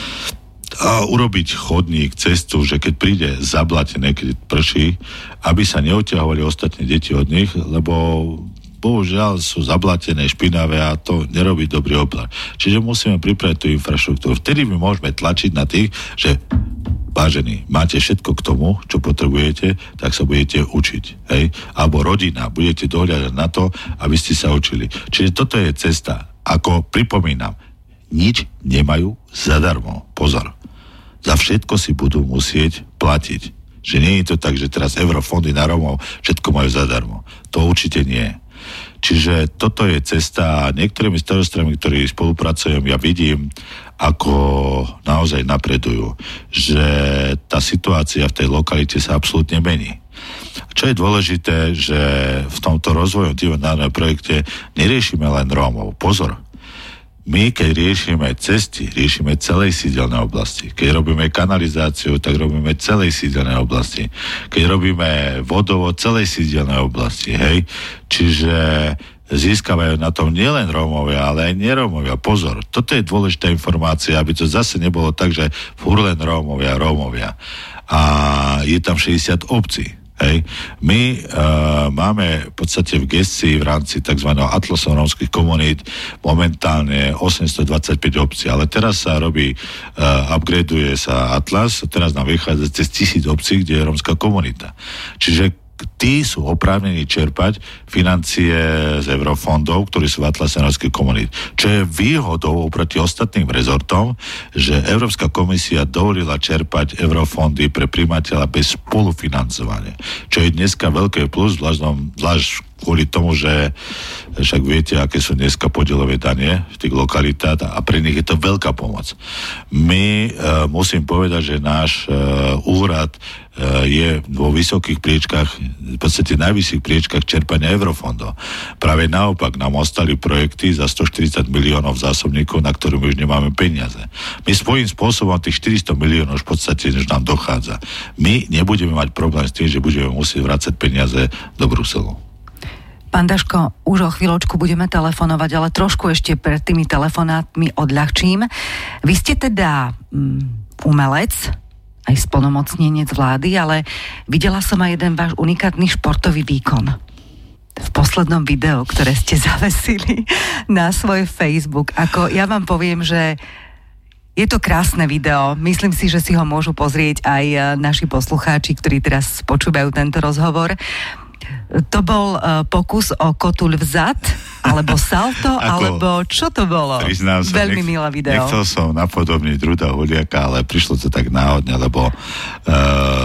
A urobiť chodník, cestu, že keď príde zablatené, keď prší, aby sa neoťahovali ostatné deti od nich, lebo bohužiaľ sú zablatené, špinavé a to nerobí dobrý obzor. Čiže musíme pripraviť tú infraštruktúru. Vtedy my môžeme tlačiť na tých, že vážení, máte všetko k tomu, čo potrebujete, tak sa budete učiť. Hej? Alebo rodina, budete dohľadať na to, aby ste sa učili. Čiže toto je cesta. Ako pripomínam, nič nemajú zadarmo. Pozor. Za všetko si budú musieť platiť. Že nie je to tak, že teraz eurofondy na Rómov všetko majú zadarmo. To určite nie. Čiže toto je cesta a niektorými starostrami, ktorí spolupracujem, ja vidím, ako naozaj napredujú. Že tá situácia v tej lokalite sa absolútne mení. Čo je dôležité, že v tomto rozvoju národného projekte neriešime len Rómov. Pozor. My, keď riešime cesty, riešime celej sídelnej oblasti. Keď robíme kanalizáciu, tak robíme celej sídelnej oblasti. Keď robíme vodovod, celej sídelnej oblasti, hej. Čiže získavajú na tom nielen Rómovia, ale aj nerómovia. Pozor, toto je dôležitá informácia, aby to zase nebolo tak, že furt len Rómovia, Rómovia. A je tam šesťdesiat obcí. Hej. My uh, máme v podstate v gestii v rámci tzv. Atlasu rómskych komunít momentálne osemstodvadsaťpäť obcí, ale teraz sa robí, uh, upgradeuje sa Atlas, teraz nám vychádza cez tisíc obcí, kde je rómska komunita. Čiže tí sú oprávnení čerpať financie z eurofondov, ktorí sú v Atlase rómskych komunít. Čo je výhodou oproti ostatným rezortom, že Európska komisia dovolila čerpať eurofondy pre primateľa bez spolufinancovania. Čo je dneska veľké plus, zvlášť v kvôli tomu, že však viete, aké sú dneska podielové dane v tých lokalitách a pre nich je to veľká pomoc. My, e, musím povedať, že náš e, úrad e, je vo vysokých priečkách, v podstate najvyšších priečkách čerpania eurofondov. Práve naopak, nám ostali projekty za stoštyridsať miliónov zásobníkov, na ktorú my už nemáme peniaze. My svojím spôsobom tých štyristo miliónov už v podstate než nám dochádza. My nebudeme mať problém s tým, že budeme musieť vrácať peniaze do Bruselu. Pán Daško, už o chvíľočku budeme telefonovať, ale trošku ešte pred tými telefonátmi odľahčím. Vy ste teda um, umelec, aj splnomocnenec vlády, ale videla som aj jeden váš unikátny športový výkon. V poslednom videu, ktoré ste zavesili na svoj Facebook. Ako ja vám poviem, že je to krásne video. Myslím si, že si ho môžu pozrieť aj naši poslucháči, ktorí teraz počúvajú tento rozhovor. To bol uh, pokus o kotuľ vzad, alebo salto, alebo čo to bolo? Priznám sa, veľmi nech, milé video. Nechcel som napodobniť Ruda Huliaka, ale prišlo to tak náhodne, lebo uh, uh,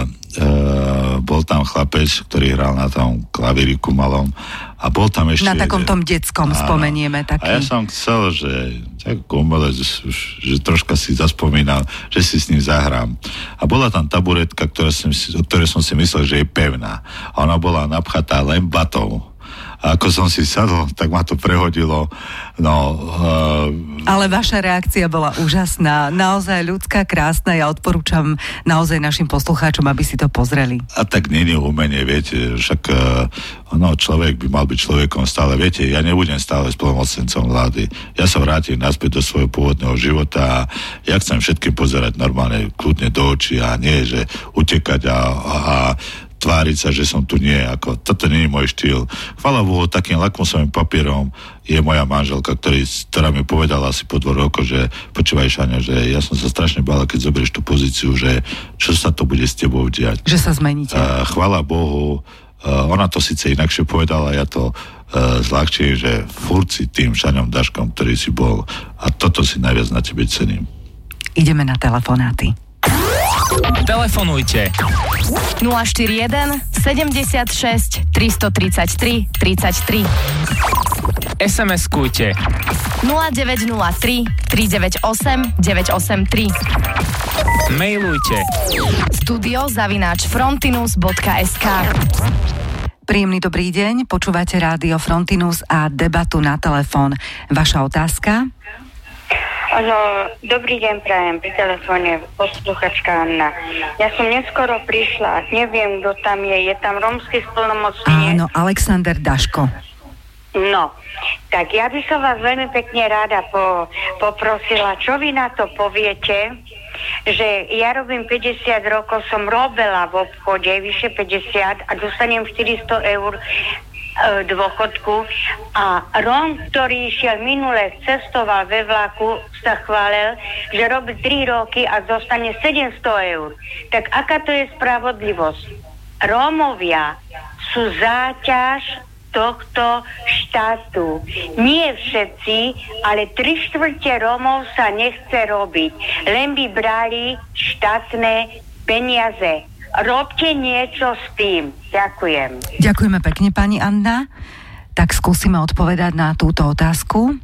bol tam chlapec, ktorý hral na tom klavíriku malom a bol tam ešte... Na takom tom detskom, áno, spomenieme taký. A ja som chcel, že tak umelec, že troška si zaspomínal, že si s ním zahrám. A bola tam taburetka, ktorá som si, o ktorej som si myslel, že je pevná. A ona bola napchatá len batou. A ako som si sadol, tak ma to prehodilo. No, uh... Ale vaša reakcia bola úžasná. Naozaj ľudská, krásna. Ja odporúčam naozaj našim poslucháčom, aby si to pozreli. A tak nie je umenie, viete. Však uh, no, človek by mal byť človekom stále. Viete, ja nebudem stále splnomocnencom vlády. Ja sa vrátim naspäť do svojho pôvodného života a ja chcem všetkým pozerať normálne, kľudne do očí a nie, že utekať a, a, a tváriť sa, že som tu nie. Ako, toto nie je môj štýl. Chvála Bohu, takým lakmusovým papierom je moja manželka, ktorý, ktorá mi povedala asi po dvoch rokoch, že počúvaj, Šaňo, že ja som sa strašne bála, keď zoberieš tú pozíciu, že čo sa to bude s tebou diať. Že sa zmeníte. Uh, chvála Bohu, uh, ona to síce inakšie povedala, ja to uh, zľahčím, že furt si tým Šaňom Daškom, ktorý si bol, a toto si najviac na tebe cením. Ideme na telefonáty. Telefonujte nula štyri jeden, sedemdesiatšesť, tristotridsaťtri, tridsaťtri. es em eskujte nula deväť nula tri, tri deväť osem, deväť osem tri. Mailujte studio zavináč frontinus bodka es ká. Príjemný dobrý deň, počúvate rádio Frontinus a debatu na telefón. Vaša otázka? Ano, dobrý deň, prajem, pri telefóne posluchačka Anna. Ja som neskoro prišla, neviem, kto tam je, je tam rómsky splnomocnenec. Áno, Alexander Daško. No, tak ja by som vás veľmi pekne rada po, poprosila, čo vy na to poviete, že ja robím päťdesiat rokov, som robila v obchode, vyše päťdesiat a dostanem štyristo eur dôchodku a Róm, ktorý išiel minule, cestoval ve vlaku, sa chválil, že robí tri roky a dostane sedemsto eur. Tak aká to je spravodlivosť? Rómovia sú záťaž tohto štátu. Nie všetci, ale tri štvrte Rómov sa nechce robiť. Len by brali štátne peniaze. Robte niečo s tým. Ďakujem. Ďakujeme pekne, pani Anna. Tak skúsime odpovedať na túto otázku.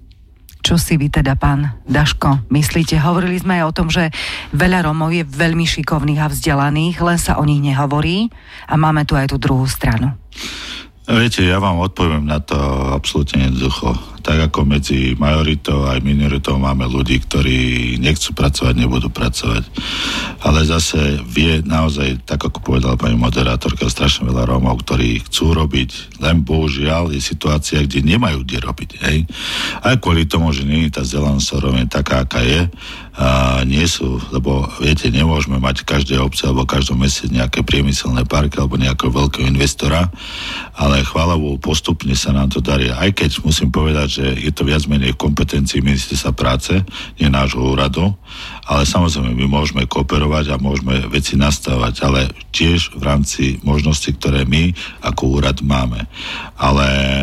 Čo si vy teda, pán Daško, myslíte? Hovorili sme aj o tom, že veľa Rómov je veľmi šikovných a vzdelaných, len sa o nich nehovorí a máme tu aj tú druhú stranu. Viete, ja vám odpoviem na to absolútne jednoducho. Tak ako medzi majoritou aj minoritou máme ľudí, ktorí nechcú pracovať, nebudú pracovať. Ale zase vie naozaj, tak ako povedala pani moderátorka, strašne veľa Rómov, ktorí chcú robiť, len bohužiaľ je situácia, kde nemajú kde robiť. Hej? Aj kvôli tomu, že nie je tá vzdelanosť Rómov taká, aká je, a nie sú, lebo viete, nemôžeme mať v každej obci alebo v každom meste nejaké priemyselné parky alebo nejakého veľkého investora, ale chvála Bohu, postupne sa nám to darí. Aj keď musím povedať, že je to viac menej kompetencií ministerstva práce, nie nášho úradu, ale samozrejme my môžeme kooperovať a môžeme veci nastavať, ale tiež v rámci možností, ktoré my ako úrad máme. Ale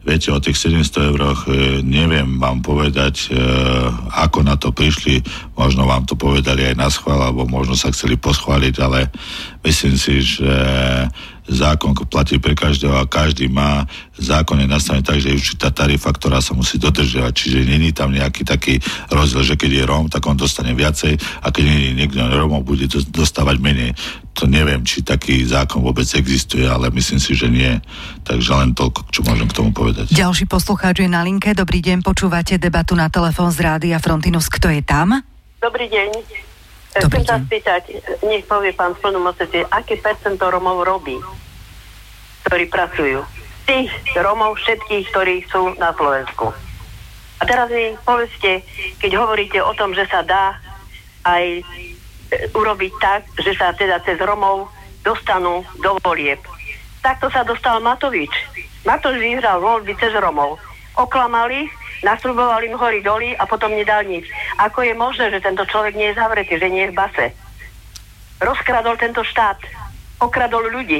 viete, o tých sedemsto euroch e, neviem vám povedať, e, ako na to prišli, možno vám to povedali aj na schvál, alebo možno sa chceli poschváliť, ale myslím si, že zákon platí pre každého a každý má, zákon je nastavený tak, že je určitá tarifa, ktorá sa musí dodržiavať, čiže není tam nejaký taký rozdiel, že keď je Róm, tak on dostane viacej a keď nie je niekto Rómov, bude dostávať menej. To neviem, či taký zákon vôbec existuje, ale myslím si, že nie. Takže len toľko, čo môžem k tomu povedať. Ďalší poslucháč je na linke. Dobrý deň, počúvate debatu na telefón z Rádia Frontinus. Kto je tam? Dobrý deň. Dobrý Chcem sa spýtať, nech povie pán splnomocnenec, aké percento Romov robí, ktorí pracujú. Tých Romov všetkých, ktorí sú na Slovensku. A teraz mi povedzte, keď hovoríte o tom, že sa dá aj urobiť tak, že sa teda cez Romov dostanú do volieb. Takto sa dostal Matovič. Matovič vyhral voľby cez Romov. Oklamali, nasľubovali im hory doly a potom nedal nič. Ako je možné, že tento človek nie je zavretý, že nie je v base? Rozkradol tento štát. Okradol ľudí.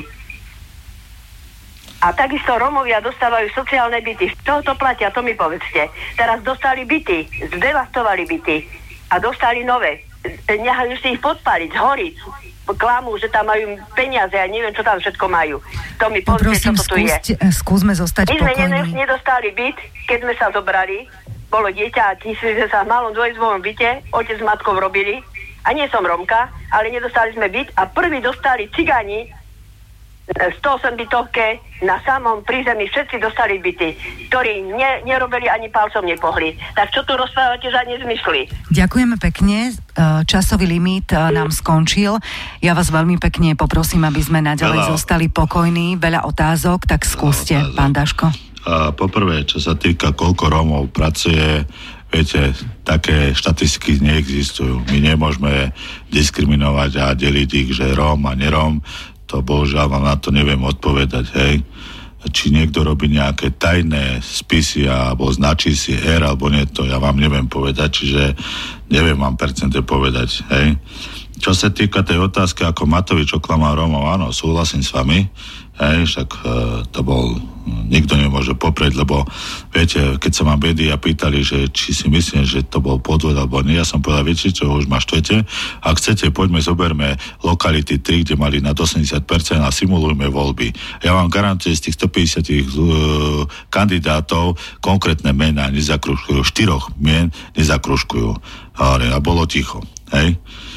A takisto Romovia dostávajú sociálne byty. Z toho to platia, to mi povedzte. Teraz dostali byty, zdevastovali byty a dostali nové. Nehajú si ich podpaliť, zhoriť. Klamú, že tam majú peniaze a neviem, čo tam všetko majú. To mi povedzte, čo to tu je. Skúsme zostať My sme pokojní. nedostali byt, keď sme sa zobrali. Bolo dieťa a tisli sme sa v malom dvojizbovom byte, otec s matkou robili. A nie som Romka, ale nedostali sme byt a prvý dostali cigáni sto osem bytovke na samom prízemí, všetci dostali byty, ktorí ne, nerobili ani palcom nepohli. Tak čo tu rozprávate za nezmysly? Ďakujeme pekne, časový limit nám skončil. Ja vás veľmi pekne poprosím, aby sme naďalej Veľa. zostali pokojní. Veľa otázok, tak skúste, Veľa. pán Daško. A poprvé, čo sa týka, koľko Rómov pracuje, viete, také štatistiky neexistujú. My nemôžeme diskriminovať a deliť ich, že Róm a neróm. To bohužiaľ vám na to neviem odpovedať, hej. Či niekto robí nejaké tajné spisy alebo značí si R alebo nie, to ja vám neviem povedať, čiže neviem vám percente povedať, hej. Čo sa týka tej otázky, ako Matovič oklamal Rómov, áno, súhlasím s vami, hej, však e, to bol, nikto nemôže poprieť, lebo viete, keď sa ma médiá pýtali, že či si myslím, že to bol podvod alebo nie, ja som povedal, viete čo, už ma štvete, ak chcete, poďme, zoberme lokality tri, kde mali na osemdesiat percent a simulujme voľby. Ja vám garantujem, z tých stopäťdesiat uh, kandidátov konkrétne mená nezakružkujú, štyroch mien nezakružkujú. A bolo ticho, hej.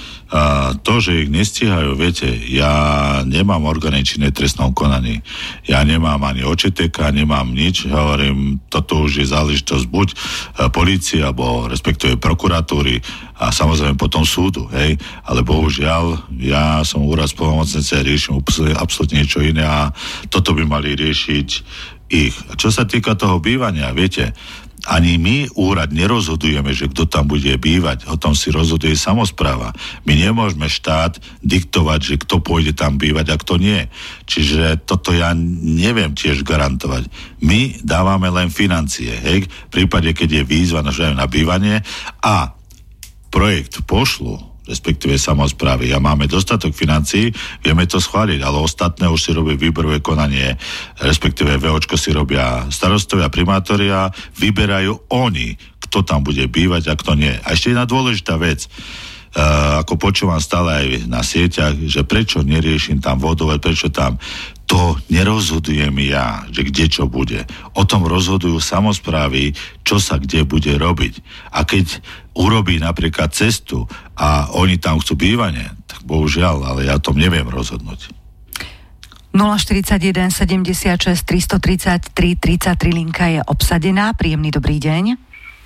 A to, že ich nestíhajú, viete, ja nemám orgány činné v trestnom konaní. Ja nemám ani očeteka, nemám nič, hovorím, toto už je záležitosť buď polície, alebo respektíve prokuratúry a samozrejme potom súdu, hej, ale bohužiaľ, ja som úrad splnomocnenca, riešim absolútne niečo iné a toto by mali riešiť ich. A čo sa týka toho bývania, viete, ani my, úrad, nerozhodujeme, že kto tam bude bývať. O tom si rozhoduje samospráva. My nemôžeme štát diktovať, že kto pôjde tam bývať a kto nie. Čiže toto ja neviem tiež garantovať. My dávame len financie. Hej? V prípade, keď je výzva na, na bývanie a projekt pošlu, respektíve samosprávy. A máme dostatok financií, vieme to schváliť, ale ostatné už si robí výberové konanie, respektíve VOčko si robia starostovia, primátori a vyberajú oni, kto tam bude bývať a kto nie. A ešte jedna dôležitá vec, uh, ako počúvam stále aj na sieťach, že prečo neriešim tam vodové, prečo tam, to nerozhodujem ja, že kde čo bude. O tom rozhodujú samosprávy, čo sa kde bude robiť. A keď urobí napríklad cestu a oni tam chcú bývanie, tak bohužiaľ, ale ja tom neviem rozhodnúť. nula štyridsaťjeden sedemdesiatšesť tristotridsaťtri tridsaťtri linka je obsadená. Príjemný dobrý deň.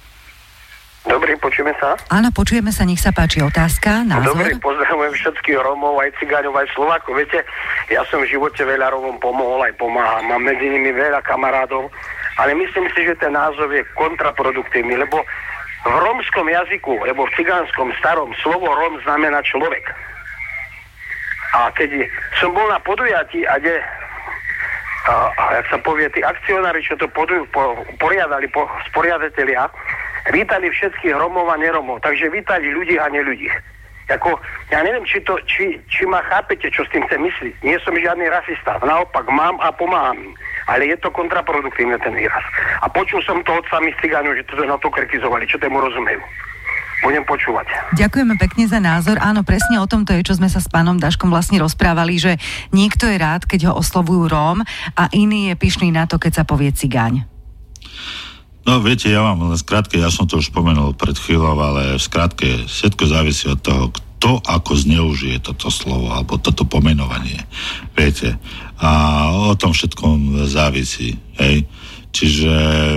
Dobrý, počujeme sa? Áno, počujeme sa, nech sa páči otázka, názor. Dobrý, pozdravujem všetkých Rómov, aj Cigáňov, aj Slovákov. Viete, ja som v živote veľa Rómom pomohol, aj pomáham. Mám medzi nimi veľa kamarádov, ale myslím si, že ten názov je kontraproduktívny, lebo v rómskom jazyku, lebo v cigánskom starom slovo Róm znamená človek. A keď som bol na podujatí, a kde, a, a jak sa povie, tí akcionári, čo to podu, po, poriadali, po, sporiadatelia, vítali všetkých Rómov a neromov, takže vítali ľudí a neľudí. Jako, ja neviem, či, to, či, či ma chápete, čo s tým chcem myslieť. Nie som žiadny rasista, naopak mám a pomáham im. ale je to kontraproduktívne ten výraz. A počul som to od samých cigánov, že to na to kritizovali, čo tomu rozumejú. Budem počúvať. Ďakujeme pekne za názor. Áno, presne o tomto je, čo sme sa s pánom Daškom vlastne rozprávali, že niekto je rád, keď ho oslovujú Róm a iný je pyšný na to, keď sa povie cigáň. No viete, ja vám len skrátke, ja som to už spomenul pred chvíľou, ale v skratke všetko závisí od toho, kto ako zneužije toto slovo alebo toto pomenovanie. Viete, a o tom všetkom závisí. Hej? Čiže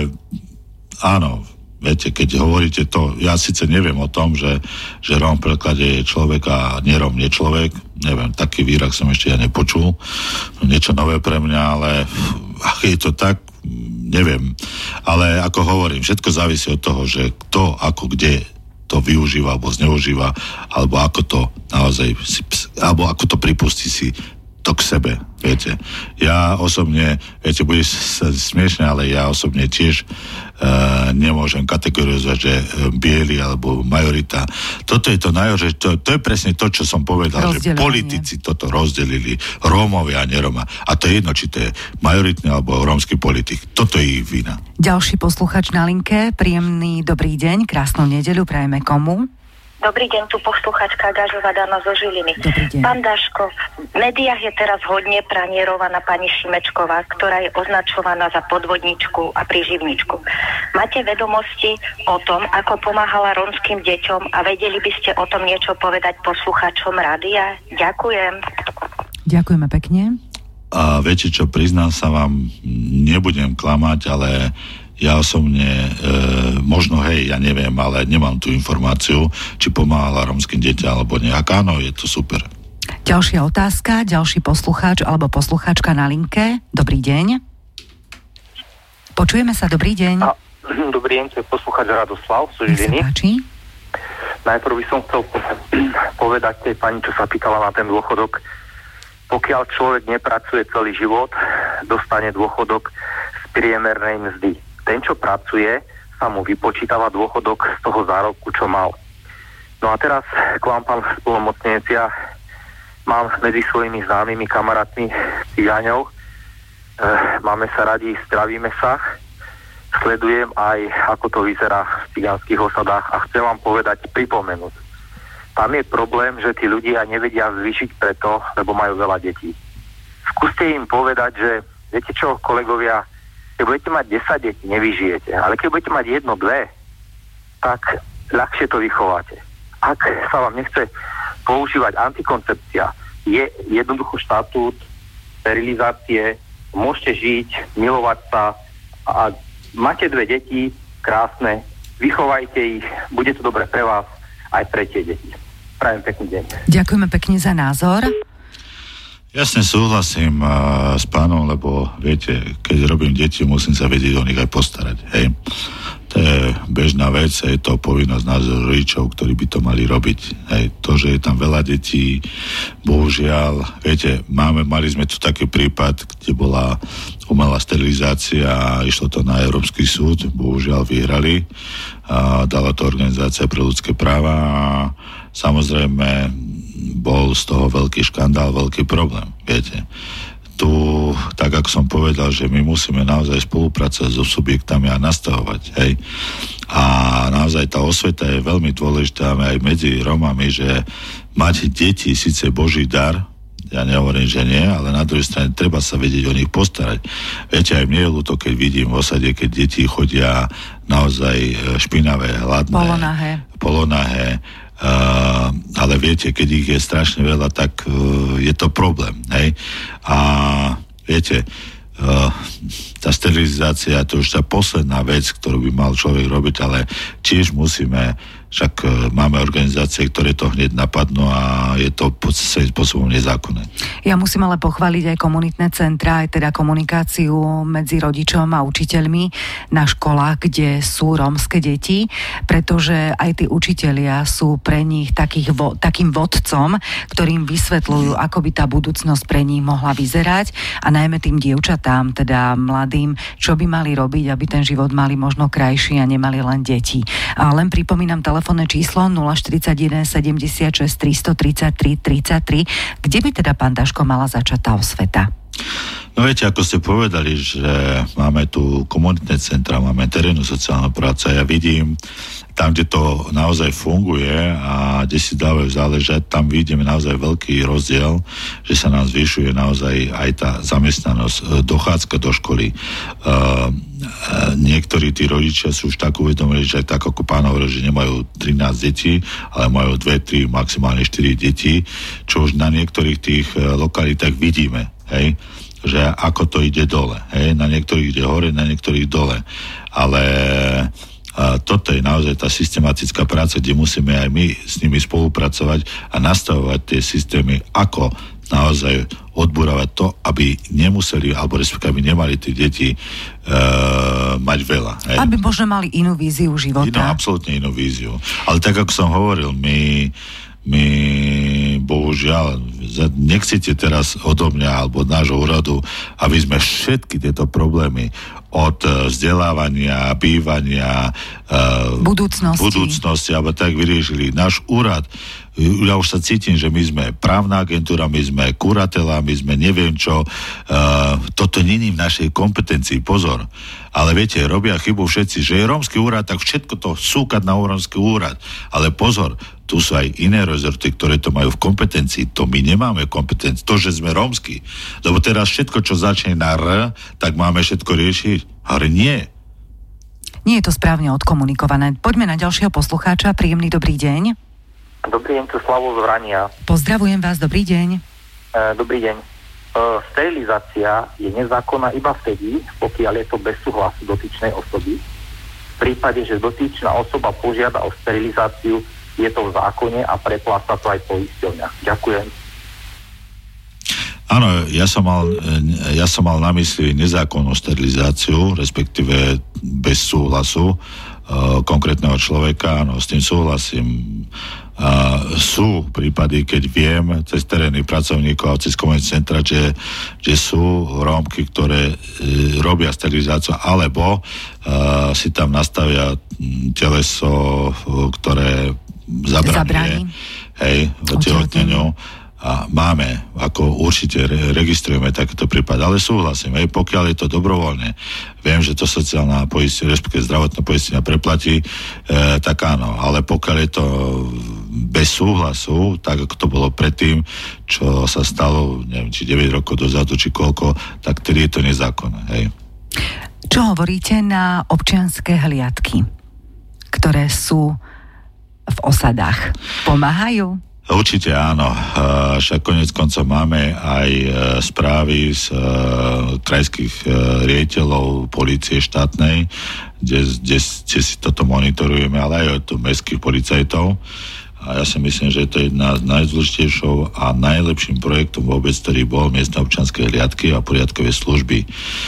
áno, viete, keď hovoríte to, ja síce neviem o tom, že, že Róm v preklade je človek a neróm nie človek, neviem, taký výraz som ešte ja nepočul, niečo nové pre mňa, ale ak je to tak, neviem. Ale ako hovorím, všetko závisí od toho, že kto, ako, kde to využíva alebo zneužíva, alebo ako to naozaj, alebo ako to pripustí si to k sebe, viete. Ja osobne, viete, bude sa smiešne, ale ja osobne tiež uh, nemôžem kategorizovať, že bieli alebo majorita. Toto je to najhoršie, to, to je presne to, čo som povedal, že politici toto rozdelili, Rómovia a neroma. A to je jedno, či to je majoritný alebo rómsky politik. Toto je ich vina. Ďalší posluchač na linke, príjemný dobrý deň, krásnu nedeľu prajeme komu? Dobrý deň, tu posluchačka Gažová Dana zo Žiliny. Pán Daško, v médiách je teraz hodne pranierovaná pani Šimečková, ktorá je označovaná za podvodničku a príživničku. Máte vedomosti o tom, ako pomáhala rómskym deťom a vedeli by ste o tom niečo povedať posluchačom rádia? Ďakujem. Ďakujeme pekne. A viete čo, priznám sa vám, nebudem klamať, ale ja osobne, e, možno hej, ja neviem, ale nemám tú informáciu, či pomáhala rómskym deťom alebo nie. Ak áno, je to super. Ďalšia otázka, ďalší poslucháč alebo poslucháčka na linke. Dobrý deň. Počujeme sa, dobrý deň. A, dobrý deň, to je poslucháč Radoslav zo Žiliny. Nech sa páči. Najprv by som chcel povedať tej pani, čo sa pýtala na ten dôchodok. Pokiaľ človek nepracuje celý život, dostane dôchodok z priemernej mzdy. Ten, čo pracuje, sa mu vypočítava dôchodok z toho zárobku, čo mal. No a teraz k vám, pán spolumocnenec, ja mám medzi svojimi známymi kamarátmi cigáňov. E, máme sa radi, zdravíme sa. Sledujem aj, ako to vyzerá v cigánskych osadách a chcem vám povedať, pripomenúť. Tam je problém, že tí ľudia nevedia zvýšiť preto, lebo majú veľa detí. Skúste im povedať, že viete čo, kolegovia, keď budete mať desať detí, nevyžijete. Ale keď budete mať jedno, dve, tak ľahšie to vychováte. Ak sa vám nechce používať antikoncepcia, je jednoducho štatút sterilizácie, môžete žiť, milovať sa a máte dve deti, krásne, vychovajte ich, bude to dobre pre vás, aj pre tie deti. Prajem pekný deň. Ďakujeme pekne za názor. Jasne súhlasím uh, s pánom, lebo viete, keď robím deti, musím sa vedieť o nich aj postarať. Hej. To je bežná vec, je to povinnosť nás rodičov, ktorí by to mali robiť. Hej. To, že je tam veľa detí, bohužiaľ, viete, máme, mali sme tu taký prípad, kde bola umelá sterilizácia a išlo to na Európsky súd, bohužiaľ vyhrali a dala to Organizácia pre ľudské práva a samozrejme bol z toho veľký škandál, veľký problém, viete. Tu, tak ako som povedal, že my musíme naozaj spolupracovať so subjektami a nastavovať, hej. A naozaj tá osveta je veľmi dôležitá aj medzi Romami, že mať deti síce Boží dar, ja nehovorím, že nie, ale na druhej strane treba sa vedieť o nich postarať. Viete, aj mne je ľúto, keď vidím v osade, keď deti chodia naozaj špinavé, hladné, polonahé, polonahé Uh, ale viete, keď ich je strašne veľa, tak uh, je to problém, hej. A viete, uh, tá sterilizácia, to už tá posledná vec, ktorú by mal človek robiť, ale tiež musíme, však uh, máme organizácie, ktoré to hneď napadnú a je to pod svojím spôsobom nezákonné. Ja musím ale pochváliť aj komunitné centra, aj teda komunikáciu medzi rodičom a učiteľmi na školách, kde sú rómske deti, pretože aj tí učitelia sú pre nich takých vo, takým vodcom, ktorým vysvetľujú, ako by tá budúcnosť pre nich mohla vyzerať a najmä tým dievčatám, teda mladým, čo by mali robiť, aby ten život mali možno krajší a nemali len deti. A len pripomínam telefónne číslo nula štyridsaťjeden sedemdesiatšesť tristotridsaťtri tridsaťtri, kde by teda pán Daško mala začať tá osveta? No viete, ako ste povedali, že máme tu komunitné centra, máme terénnu sociálnu prácu a ja vidím tam, kde to naozaj funguje a kde si dávajú záležať, tam vidíme naozaj veľký rozdiel, že sa nám zvyšuje naozaj aj tá zamestnanosť, dochádzka do školy. Uh, niektorí tí rodičia sú už tak uvedomili, že tak ako pán hovoril, že nemajú trinásť detí, ale majú dva, tri, maximálne štyri deti, čo už na niektorých tých lokalitách vidíme, hej, že ako to ide dole, hej, na niektorých ide hore, na niektorých dole, ale a toto je naozaj tá systematická práca, kde musíme aj my s nimi spolupracovať a nastavovať tie systémy, ako naozaj odbúravať to, aby nemuseli, alebo respektíve aby nemali tie deti uh, mať veľa. Hej. Aby možno mali inú víziu života. Inú, absolútne inú víziu. Ale tak, ako som hovoril, my my bohužiaľ nechcete teraz odo mňa alebo od nášho úradu, aby sme všetky tieto problémy od vzdelávania, bývania, budúcnosti, budúcnosti alebo tak vyriešili. Náš úrad, ja už sa cítim, že my sme právna agentúra, my sme kuratela, my sme neviem čo. Toto není v našej kompetencii, pozor. Ale viete, robia chybu všetci, že je rómsky úrad, tak všetko to súkať na rómsky úrad. Ale pozor, tu sú aj iné rezorty, ktoré to majú v kompetencii. To my nemáme kompetencii. To, že sme rómsky. Lebo teraz všetko, čo začne na R, tak máme všetko riešiť. Ale nie. Nie je to správne odkomunikované. Poďme na ďalšieho poslucháča. Príjemný dobrý deň. Dobrý deň, tu Slavo z Vrania. Pozdravujem vás, dobrý deň. E, dobrý deň. Sterilizácia je nezákonná iba vtedy, pokiaľ je to bez súhlasu dotyčnej osoby. V prípade, že dotyčná osoba požiada o sterilizáciu, je to v zákone a prepláca to aj poisťovňa. Ďakujem. Áno, ja som mal, ja som mal na mysli nezákonnú sterilizáciu, respektíve bez súhlasu uh, konkrétneho človeka. Áno, s tým súhlasím. Uh, sú prípady, keď viem cez terénnych pracovníkov a cez komunitné centra, že, že sú Rómky, ktoré uh, robia sterilizáciu, alebo uh, si tam nastavia teleso, uh, ktoré zabraní, hej, otehotneniu. A máme, ako určite re- registrujeme takéto prípady, ale súhlasím, hej, pokiaľ je to dobrovoľne, viem, že to sociálna poistenia, respektíve zdravotná poistenia preplatí, e, tak áno, ale pokiaľ je to bez súhlasu, tak ako to bolo predtým, čo sa stalo, neviem, či deväť rokov dozadu, či koľko, tak tedy je to nezákonné, hej. Čo hovoríte na občianske hliadky, ktoré sú v osadách? Pomáhajú? Určite áno. Však konec koncov máme aj správy z krajských riaditeľov polície štátnej, kde, kde, kde si toto monitorujeme, ale aj od mestských policajtov. A ja si myslím, že to je jedna z najdôležitejšou a najlepším projektom vôbec, ktorý bol miestne občianske hliadky a poriadkové služby.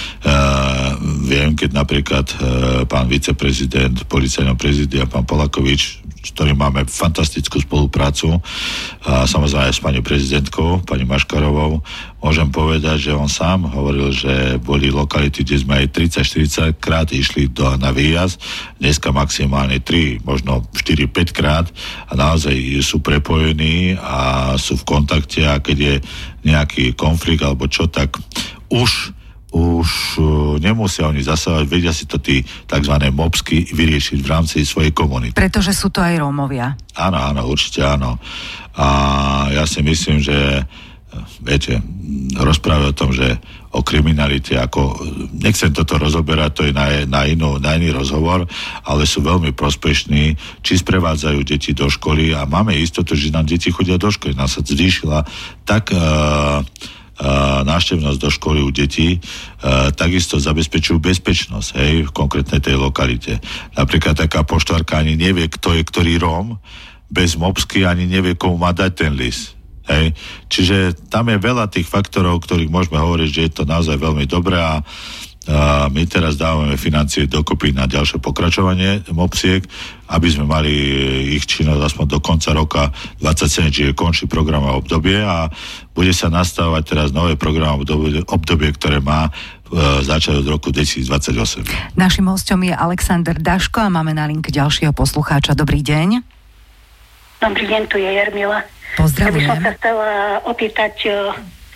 Uh, viem, keď napríklad uh, pán viceprezident policajného prezidia, pán Polakovič, s ktorým máme fantastickú spoluprácu, a samozrejme aj s pani prezidentkou, pani Maškarovou, môžem povedať, že on sám hovoril, že boli lokality, kde sme aj tridsať štyridsať krát išli do, na výjazd, dneska maximálne tri, možno štyri päť krát a naozaj sú prepojení a sú v kontakte a keď je nejaký konflikt alebo čo, tak už už uh, nemusia oni zasahovať, vedia si to tí tzv. Mobsky vyriešiť v rámci svojej komunity. Pretože sú to aj Rómovia. Áno, áno, určite áno. A ja si myslím, že viete, rozprávajú o tom, že o kriminalite, ako nechcem toto rozoberať, to je na, na, inú, na iný rozhovor, ale sú veľmi prospešní, či sprevádzajú deti do školy a máme istotu, že nám deti chodia do školy. Nás sa zvýšila tak uh, Uh, návštevnosť do školy u detí, uh, takisto zabezpečujú bezpečnosť, hej, v konkrétnej tej lokalite. Napríklad taká poštárka ani nevie, kto je ktorý Róm, bez mobsky ani nevie, komu má dať ten list. Hej. Čiže tam je veľa tých faktorov, ktorých môžeme hovoriť, že je to naozaj veľmi dobré a a my teraz dávame financie dokopy na ďalšie pokračovanie mopsiek, aby sme mali ich činnosť aspoň do konca roka dvadsaťsedem, čiže končí programové obdobie a bude sa nastavovať teraz nové programové obdobie, obdobie ktoré má e, začať od roku dvetisícdvadsaťosem. Našim hosťom je Alexander Daško a máme na linke ďalšieho poslucháča. Dobrý deň. Dobrý deň, tu je Jarmila. Pozdravujem. Ja by som sa chcela opýtať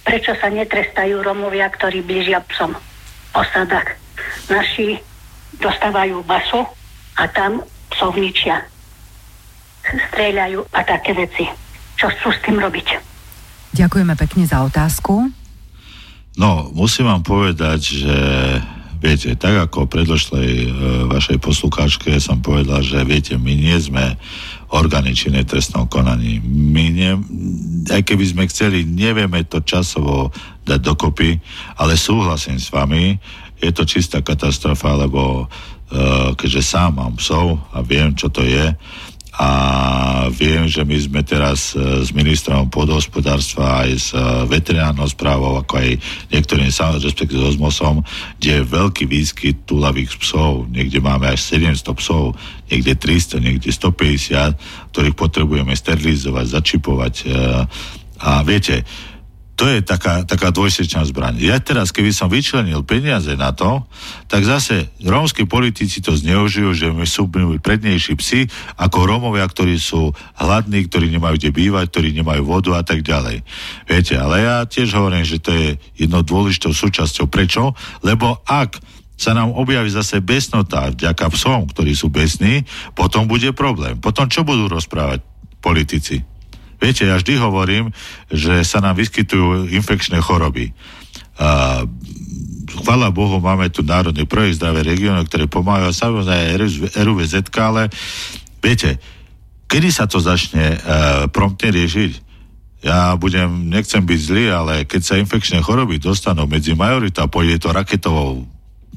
Prečo sa netrestajú Romovia, ktorí blížia psom v osadách? Naši dostávajú basu a tam psov ničia. Strieľajú a také veci. Čo chcú s tým robiť? Ďakujeme pekne za otázku. No, musím vám povedať, že viete, tak ako predložlej e, vašej poslucháčke som povedal, že viete, my nie sme orgány činné v trestnom konaní. My ne, aj keby sme chceli, nevieme to časovo dať dokopy, ale súhlasím s vami, je to čistá katastrofa, lebo e, keďže sám mám psov a viem, čo to je, a viem, že my sme teraz s ministrom pôdohospodárstva aj s veterinárnou správou, ako aj niektorým respektíve so zmosom, kde je veľký výskyt túlavých psov. Niekde máme až sedemsto psov, niekde tristo, niekde stopäťdesiat, ktorých potrebujeme sterilizovať, začipovať. A viete, to je taká, taká dvojsečná zbraň. Ja teraz, keby som vyčlenil peniaze na to, tak zase rómski politici to zneužijú, že my sú prednejší psi ako Rómovia, ktorí sú hladní, ktorí nemajú kde bývať, ktorí nemajú vodu a tak ďalej. Viete, ale ja tiež hovorím, že to je jednou dôležitou súčasťou. Prečo? Lebo ak sa nám objaví zase besnota vďaka psom, ktorí sú besní, potom bude problém. Potom čo budú rozprávať politici? Viete, ja vždy hovorím, že sa nám vyskytujú infekčné choroby. A chvála Bohu, máme tu Národný projekt Zdravé regióny, ktoré pomáhajú, samozrejme er ú vé zet ká, ale viete, kedy sa to začne uh, promptne riešiť? Ja budem, nechcem byť zlý, ale keď sa infekčné choroby dostanú medzi majoritou a pôjde to raketovou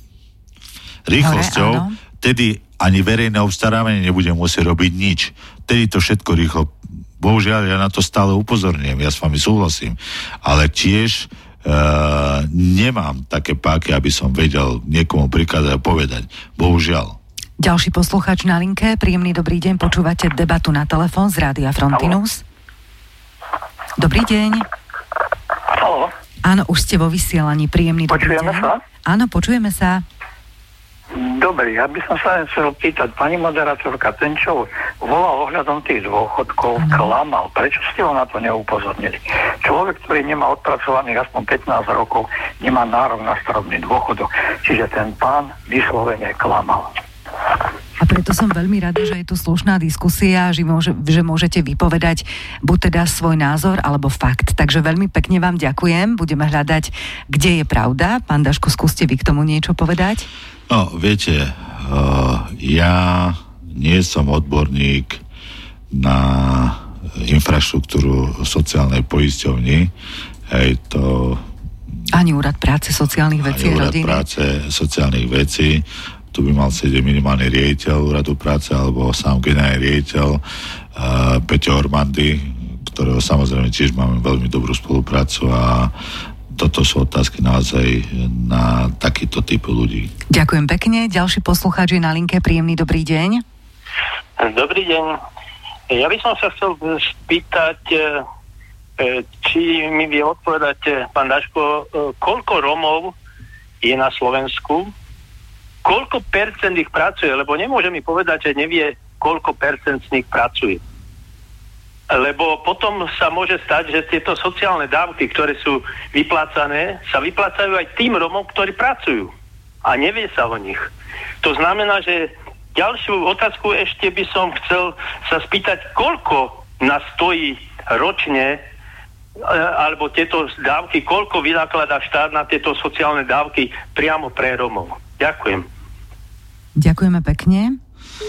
rýchlosťou, Hore, tedy ani verejné obstarávanie nebude musieť robiť nič. Tedy to všetko rýchlo. Bohužiaľ, ja na to stále upozorňujem, ja s vami súhlasím, ale tiež e, nemám také páky, aby som vedel niekomu prikázať a povedať. Bohužiaľ. Ďalší poslucháč na linke, príjemný dobrý deň, počúvate debatu na telefón z Rádia Frontinus. Dobrý deň. Haló. Áno, už ste vo vysielaní, príjemný dobrý deň. Počujeme sa? Áno, počujeme sa. Dobre, ja by som sa chcel pýtať, pani moderátorka, ten čo volal ohľadom tých dôchodkov, mm. klamal. Prečo ste ho na to neupozornili? Človek, ktorý nemá odpracovaných aspoň pätnásť rokov, nemá nárok na starobný dôchodok. Čiže ten pán vyslovene klamal. A preto som veľmi rada, že je tu slušná diskusia, že, môže, že môžete vypovedať buď teda svoj názor, alebo fakt. Takže veľmi pekne vám ďakujem. Budeme hľadať, kde je pravda. Pán Daško, skúste vy k tomu niečo povedať. No, viete, uh, ja nie som odborník na infraštruktúru sociálnej poisťovni. Hej, to... Ani úrad práce sociálnych vecí a rodiny. Ani úrad práce sociálnych vecí. Tu by mal sedieť minimálny riaditeľ úradu práce alebo sám generálny riaditeľ uh, Peťo Ormandy, ktorého samozrejme tiež máme veľmi dobrú spoluprácu a toto sú otázky naozaj na takýto typ ľudí. Ďakujem pekne. Ďalší poslucháč je na linke. Príjemný dobrý deň. Dobrý deň. Ja by som sa chcel spýtať, či mi vie odpovedať pán Daško, koľko Rómov je na Slovensku, koľko percent ich pracuje, lebo nemôže mi povedať, že nevie, koľko percent z nich pracuje. Lebo potom sa môže stať, že tieto sociálne dávky, ktoré sú vyplácané, sa vyplácajú aj tým Rómom, ktorí pracujú. A nevie sa o nich. To znamená, že ďalšiu otázku ešte by som chcel sa spýtať, koľko nás stojí ročne, alebo tieto dávky, koľko vynakladá štát na tieto sociálne dávky priamo pre Rómov. Ďakujem. Ďakujeme pekne.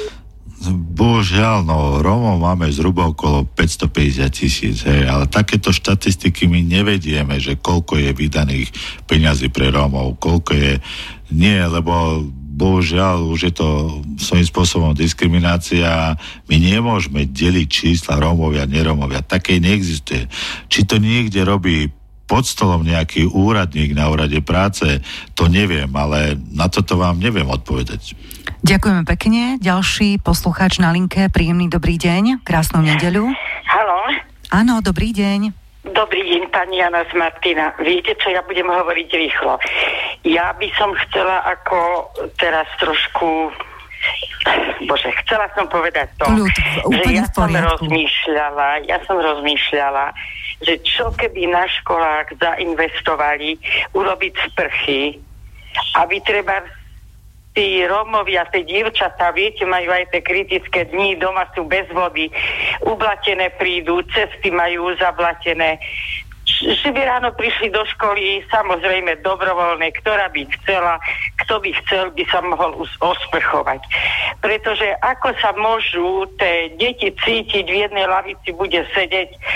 Bohužiaľ, no, Rómov máme zhruba okolo päťstopäťdesiat tisíc, hej, ale takéto štatistiky my nevedieme, že koľko je vydaných peňazí pre Rómov, koľko je, nie, lebo bohužiaľ už je to svojím spôsobom diskriminácia, my nemôžeme deliť čísla Rómovia, nerómovia, také neexistuje. Či to niekde robí pod stolom nejaký úradník na úrade práce, to neviem, ale na toto vám neviem odpovedať. Ďakujeme pekne. Ďalší poslucháč na linke. Príjemný dobrý deň. Krásnu nedeľu. Haló? Áno, dobrý deň. Dobrý deň, pani Jana z Martina. Viete čo, ja budem hovoriť rýchlo. Ja by som chcela ako teraz trošku... Bože, chcela som povedať to, Kľud, že ja som rozmýšľala, ja som rozmýšľala, že čo keby na školách zainvestovali urobiť sprchy, aby treba tí Rómovia, tie dievčatá, viete, majú aj tie kritické dni, doma sú bez vody, ublatené prídu, cesty majú zablatené. Že by ráno prišli do školy, samozrejme dobrovoľné, ktorá by chcela, kto by chcel, by sa mohol osprchovať. Pretože ako sa môžu tie deti cítiť, v jednej lavici bude sedieť e,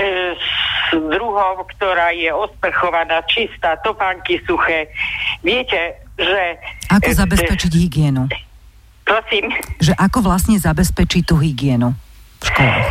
s druhou, ktorá je osprchovaná, čistá, topánky suché. Viete, že... Ako zabezpečiť hygienu? Prosím? Že ako vlastne zabezpečiť tú hygienu v školách?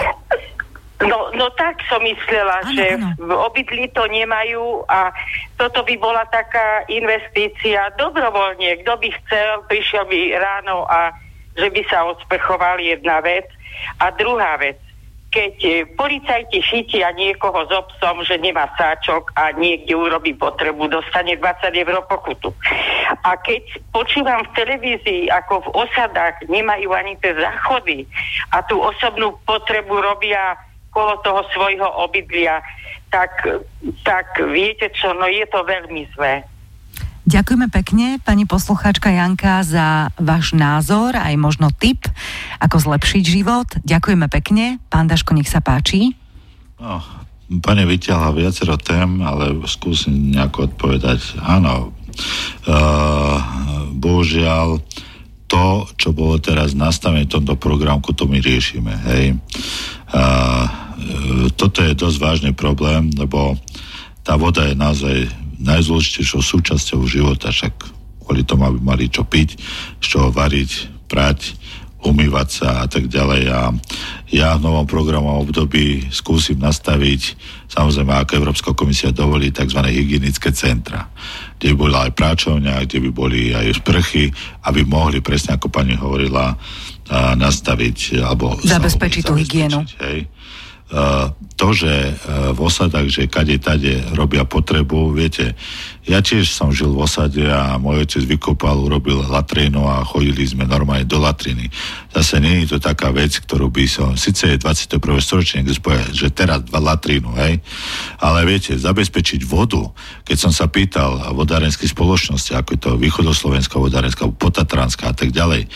No, no tak som myslela, ano, že ano. V obydlí to nemajú a toto by bola taká investícia dobrovoľne. Kto by chcel, prišiel by ráno a že by sa osprchoval, jedna vec. A druhá vec, keď policajti chytia niekoho s obsom, že nemá sáčok a niekde urobí potrebu, dostane dvadsať eur pokutu. A keď počúvam v televízii, ako v osadách nemajú ani tie záchody a tú osobnú potrebu robia okolo toho svojho obydlia, tak, tak viete čo, no je to veľmi zlé. Ďakujeme pekne, pani poslucháčka Janka, za váš názor, aj možno tip, ako zlepšiť život. Ďakujeme pekne. Pán Daško, nech sa páči. No, pane vyťahla viacero tém, ale skúsim nejako odpovedať. Áno, uh, bohužiaľ, to, čo bolo teraz nastavené v tomto programku, to my riešime, hej. Uh, toto je dosť vážny problém, lebo tá voda je naozaj najdôležitejšou súčasťou života, však kvôli tomu, aby mali čo piť, z čoho variť, prať, umývať sa a tak ďalej. A ja v novom programovom období skúsim nastaviť, samozrejme, ako Európska komisia dovolí, tzv. Hygienické centra, kde by bola aj práčovňa, kde by boli aj sprchy, aby mohli, presne ako pani hovorila, nastaviť alebo zabezpečiť tú hygienu. Hej. Uh, to, že uh, v osadách, že kade tade robia potrebu, viete, ja tiež som žil v osade a môj otec vykopal, urobil latrínu a chodili sme normálne do latriny. Zase nie je to taká vec, ktorú by som, síce je dvadsiateho prvého storočia, niekto spoja, že teraz dva latrínu, hej, ale viete, zabezpečiť vodu, keď som sa pýtal vodárenských spoločnosti, ako je to východoslovenská vodárenská, potatranská a tak ďalej,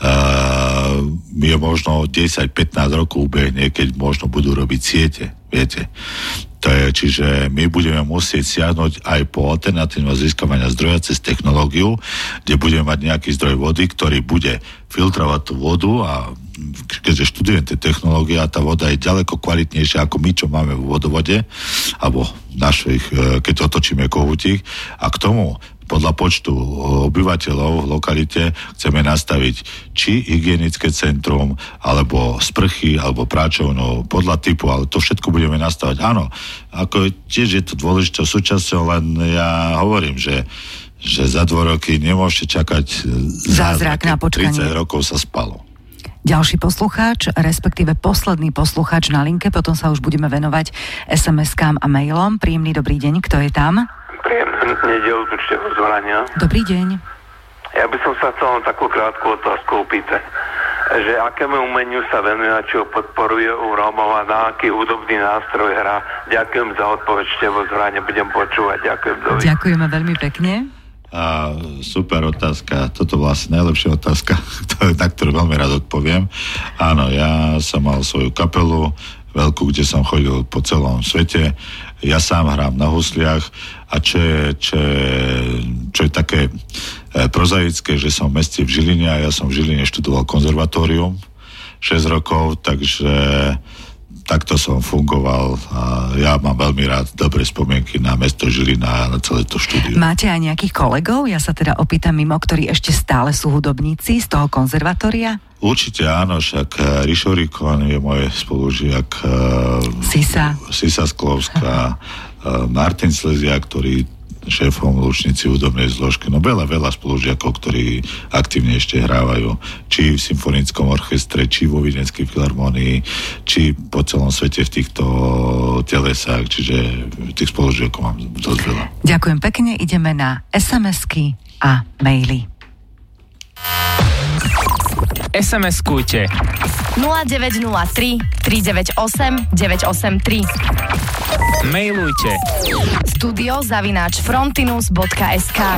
uh, je možno desať pätnásť rokov ubehne, keď možno budú robiť siete, viete. To je, čiže my budeme musieť siahnuť aj po alternatívneho získavania zdroja cez technológiu, kde budeme mať nejaký zdroj vody, ktorý bude filtrovať tú vodu a keďže študujem tie technológie a tá voda je ďaleko kvalitnejšia ako my, čo máme v vodovode, alebo našich, keď otočíme kohútik, a k tomu podľa počtu obyvateľov v lokalite chceme nastaviť či hygienické centrum, alebo sprchy, alebo práčovnú, podľa typu, ale to všetko budeme nastavať. Áno, ako tiež je to dôležitou súčasťou, len ja hovorím, že, že za dva roky nemôžete čakať zázrak na počkanie. tridsať rokov sa spalo. Ďalší poslucháč, respektíve posledný poslucháč na linke, potom sa už budeme venovať es em eskám a mailom. Príjemný dobrý deň, kto je tam? Príjemnú nedelu, tu ešte pozvania. Dobrý deň. Ja by som sa chcel takú krátku otázku opýtať, že akému umeniu sa venuje a čo podporuje u Rómov a na aký údobný nástroj hrá. Ďakujem za odpoveď, ešte vo zhrane budem počúvať. Ďakujem. Dovi. Ďakujeme veľmi pekne. A super otázka, toto bola asi najlepšia otázka, na ktorú veľmi rád odpoviem. Áno, ja som mal svoju kapelu veľkú, kde som chodil po celom svete. Ja sám hrám na husliach a čo je, čo je, čo je také e, prozaické, že som v meste v Žiline a ja som v Žiline študoval konzervatórium šesť rokov, takže takto som fungoval a ja mám veľmi rád dobré spomienky na mesto Žilina a na celé to štúdium. Máte aj nejakých kolegov? Ja sa teda opýtam mimo, ktorí ešte stále sú hudobníci z toho konzervatória? Určite áno, však Rišo Rikon je môj spolužiak. Sisa. Sisa Sklovská, Martin Slezia, ktorý šéfom Lučnici hudobnej zložky. No veľa, veľa spolužiakov, ktorí aktívne ešte hrávajú. Či v symfonickom orchestre, či vo Viedenskej filharmonii, či po celom svete v týchto telesách. Čiže tých spolužiakov mám dosť veľa. Ďakujem pekne. Ideme na es em esky a maily. es em eskujte nula deväť nula tri, tri deväť osem, deväť osem tri. Mailujte studio zavináč frontinus bodka es ká.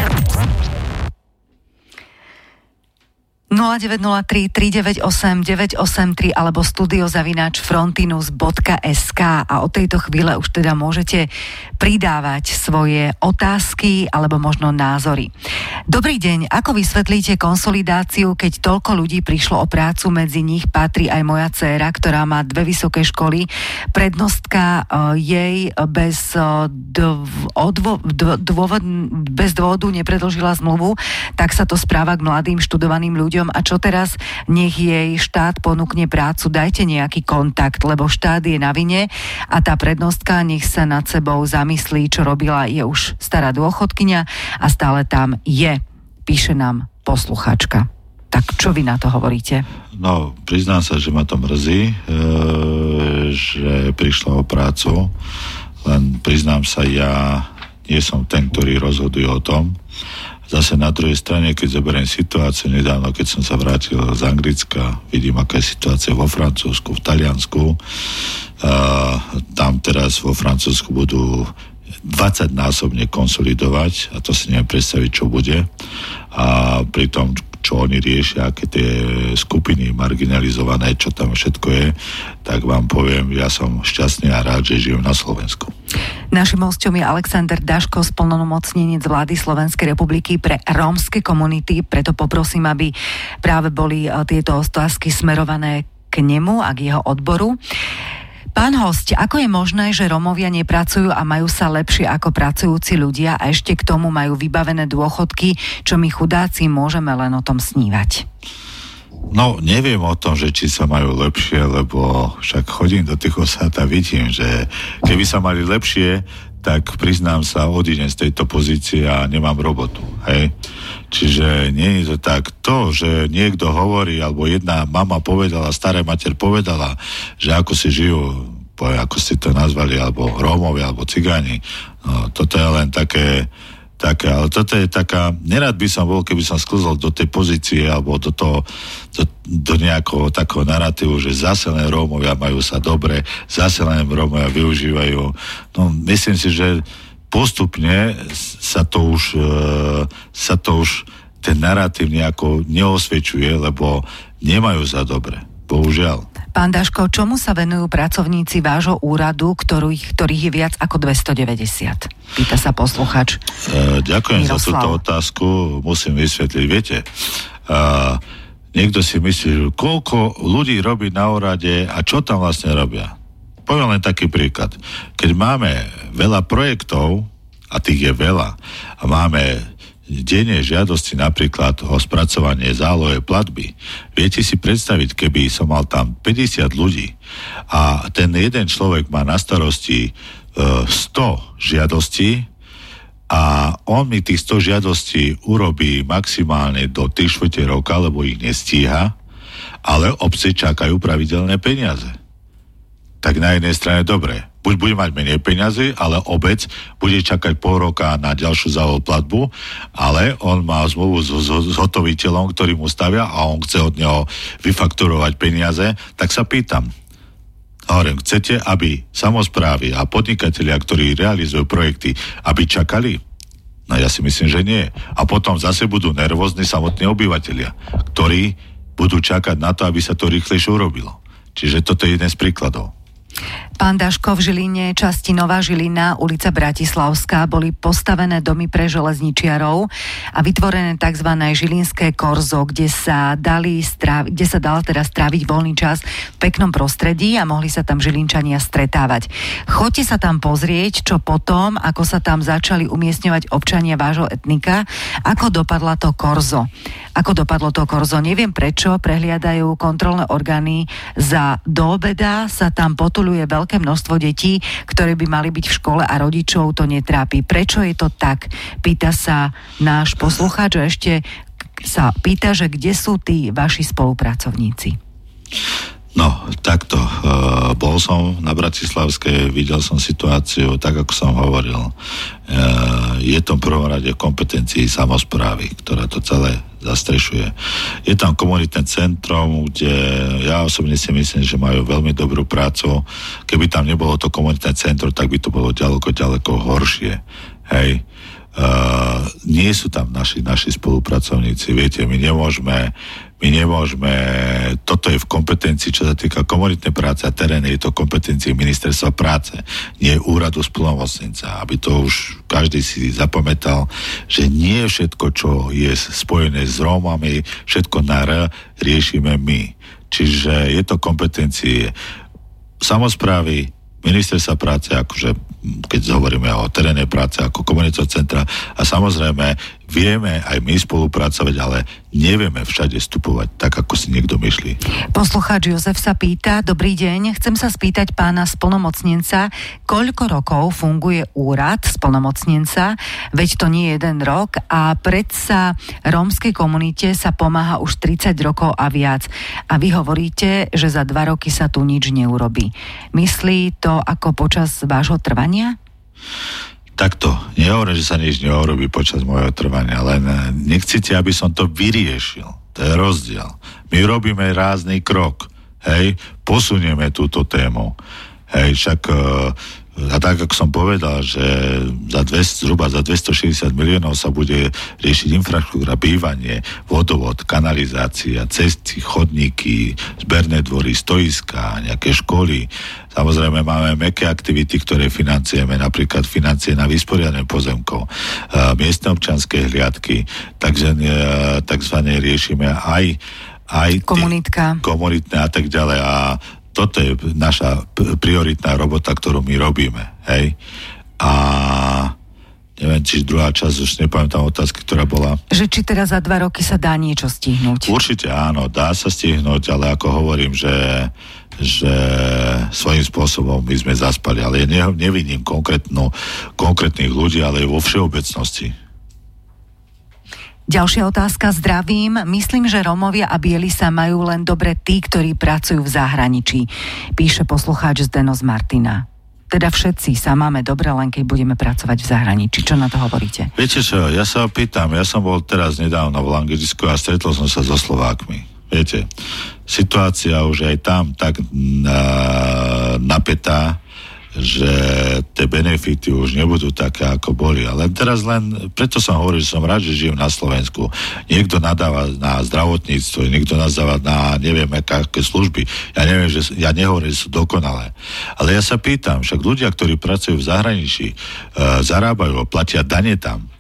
nula deväť nula tri, tri deväť osem, deväť osem tri alebo studio zavináč frontinus bodka es ká a od tejto chvíle už teda môžete pridávať svoje otázky alebo možno názory. Dobrý deň, ako vysvetlíte konsolidáciu, keď toľko ľudí prišlo o prácu, medzi nich patrí aj moja dcéra, ktorá má dve vysoké školy. Prednostka jej bez, odvo, dôvod, bez dôvodu nepredĺžila zmluvu, tak sa to správa k mladým študovaným ľuďom. A čo teraz? Nech jej štát ponúkne prácu, dajte nejaký kontakt, lebo štát je na vine a tá prednostka nech sa nad sebou zamyslí, čo robila, je už stará dôchodkyňa a stále tam je, píše nám posluchačka. Tak čo vy na to hovoríte? No, priznám sa, že ma to mrzí, e, že prišla o prácu, len priznám sa, ja nie som ten, ktorý rozhoduje o tom. Zase na druhej strane, keď zoberiem situáciu nedávno, keď som sa vrátil z Anglicka, vidím, aká je situácia vo Francúzsku, v Taliansku. A tam teraz vo Francúzsku budú dvadsaťnásobne konsolidovať a to si neviem predstaviť, čo bude. A pri tom, čo oni riešia, aké tie skupiny marginalizované, čo tam všetko je, tak vám poviem, ja som šťastný a rád, že žijem na Slovensku. Našim hosťom je Alexander Daško, splnomocnenec vlády Slovenskej republiky pre rómske komunity, preto poprosím, aby práve boli tieto otázky smerované k nemu a k jeho odboru. Pán hosť, ako je možné, že Rómovia nepracujú a majú sa lepšie ako pracujúci ľudia a ešte k tomu majú vybavené dôchodky, čo my chudáci môžeme len o tom snívať? No, neviem o tom, že či sa majú lepšie, lebo však chodím do tých osad a vidím, že keby sa mali lepšie, tak priznám sa, odídem z tejto pozície a nemám robotu, hej. Čiže nie je to tak. To, že niekto hovorí, alebo jedna mama povedala, stará mater povedala, že ako si žijú, ako ste to nazvali, alebo Rómovia, alebo Cigáni, no, toto je len také, také, ale toto je taká, nerad by som bol, keby som sklzol do tej pozície, alebo do toho, do, do nejakého takého narratívu, že zase len Rómovia majú sa dobre, zase len Rómovia využívajú. No, myslím si, že postupne sa to už, e, sa to už ten narratív nejako neosvedčuje, lebo nemajú za dobre. Bohužiaľ. Pán Daško, čomu sa venujú pracovníci vášho úradu, ktorých, ktorých je viac ako dvestodeväťdesiat? Pýta sa posluchač. E, ďakujem Miroslav. za túto otázku. Musím vysvetliť. Viete, e, niekto si myslí, že koľko ľudí robí na úrade a čo tam vlastne robia? Poviem len taký príklad. Keď máme veľa projektov, a tých je veľa, a máme denne žiadosti napríklad o spracovanie zálohy platby, viete si predstaviť, keby som mal tam päťdesiat ľudí a ten jeden človek má na starosti e, sto žiadostí a on mi tých sto žiadostí urobí maximálne do tri štvrte roka, lebo ich nestíha, ale obce čakajú pravidelné peniaze. Tak na jednej strane dobre, buď bude mať menej peniazy, ale obec bude čakať pol roka na ďalšiu zálohu platbu, ale on má zmluvu s, s, s hotoviteľom, ktorý mu stavia a on chce od neho vyfakturovať peniaze, tak sa pýtam. Hovorím, chcete, aby samosprávy a podnikatelia, ktorí realizujú projekty, aby čakali? No ja si myslím, že nie. A potom zase budú nervózni samotní obyvatelia, ktorí budú čakať na to, aby sa to rýchlejšie urobilo. Čiže toto je jeden z príkladov. Pán Daško, v Žiline, časti Nová Žilina, ulica Bratislavská, boli postavené domy pre železničiarov a vytvorené tzv. Žilinské korzo, kde sa, dali stráv- kde sa dal teda stráviť voľný čas v peknom prostredí a mohli sa tam Žilinčania stretávať. Choďte sa tam pozrieť, čo potom, ako sa tam začali umiestňovať občania vášho etnika, ako dopadla to korzo. Ako dopadlo to korzo, neviem prečo, prehliadajú kontrolné orgány za do obeda, sa tam potuluje veľké množstvo detí, ktoré by mali byť v škole a rodičov to netrápi. Prečo je to tak? Pýta sa náš poslucháč a ešte sa pýta, že kde sú tí vaši spolupracovníci? No, takto. Uh, bol som na Bratislavskej, videl som situáciu, tak ako som hovoril. Uh, je to v prvom rade v kompetencii samosprávy, ktorá to celé zastrešuje. Je tam komunitné centrum, kde ja osobne si myslím, že majú veľmi dobrú prácu. Keby tam nebolo to komunitné centrum, tak by to bolo ďaleko, ďaleko horšie. Hej. Uh, nie sú tam naši, naši spolupracovníci. Viete, my nemôžeme my nemôžeme, toto je v kompetencii, čo sa týka komunitnej práce a terény, je to kompetencii ministerstva práce, nie úradu splnomocnenca, aby to už každý si zapamätal, že nie všetko, čo je spojené s Rómami, všetko na R riešime my. Čiže je to kompetencii samosprávy, ministerstva práce, akože keď hovoríme o terénnej práce ako komunitného centra a samozrejme vieme aj my spolupracovať, ale nevieme všade vstupovať tak, ako si niekto myslí. Poslucháč Jozef sa pýta, dobrý deň, chcem sa spýtať pána splnomocnenca, koľko rokov funguje úrad splnomocnenca, veď to nie je jeden rok a predsa rómskej komunite sa pomáha už tridsať rokov a viac. A vy hovoríte, že za dva roky sa tu nič neurobí. Myslí to ako počas vášho trvania? Takto, nehovorím, že sa nič neurobí počas môjho trvania, len nechcete, aby som to vyriešil. To je rozdiel. My robíme rázny krok, hej, posunieme túto tému. Hej, však a tak, ako som povedal, že za dvesto, zhruba za dvestošesťdesiat miliónov sa bude riešiť infraštruktúra, bývanie, vodovod, kanalizácia, cesty, chodníky, zberné dvory, stoiská, nejaké školy. Samozrejme máme mäkké aktivity, ktoré financujeme, napríklad financie na vysporiadanie pozemkov, miestne občianske hliadky, takže takzvané riešime aj, aj komunitka, komunitné a tak ďalej a toto je naša prioritná robota, ktorú my robíme, hej. A neviem, či druhá časť, už nepamätám otázky, ktorá bola. Že či teda za dva roky sa dá niečo stihnúť? Určite áno, dá sa stihnúť, ale ako hovorím, že, že svojím spôsobom my sme zaspali, ale ja nevidím konkrétnych ľudí, ale vo všeobecnosti. Ďalšia otázka, zdravím. Myslím, že Rómovia a bieli sa majú len dobre tí, ktorí pracujú v zahraničí. Píše poslucháč Zdeno z Martina. Teda všetci sa máme dobre, len keď budeme pracovať v zahraničí. Čo na to hovoríte? Viete čo, ja sa opýtam, ja som bol teraz nedávno v Langedisku a stretol som sa so Slovákmi. Viete, situácia už aj tam tak na, napätá, že tie benefity už nebudú také, ako boli. Ale teraz len, preto som hovoril, že som rád, že žijem na Slovensku. Niekto nadáva na zdravotníctvo, niekto nadáva na neviem, aké služby. Ja neviem, že ja nehovorím, že sú dokonalé. Ale ja sa pýtam, však ľudia, ktorí pracujú v zahraničí, e, zarábajú, platia dane tam.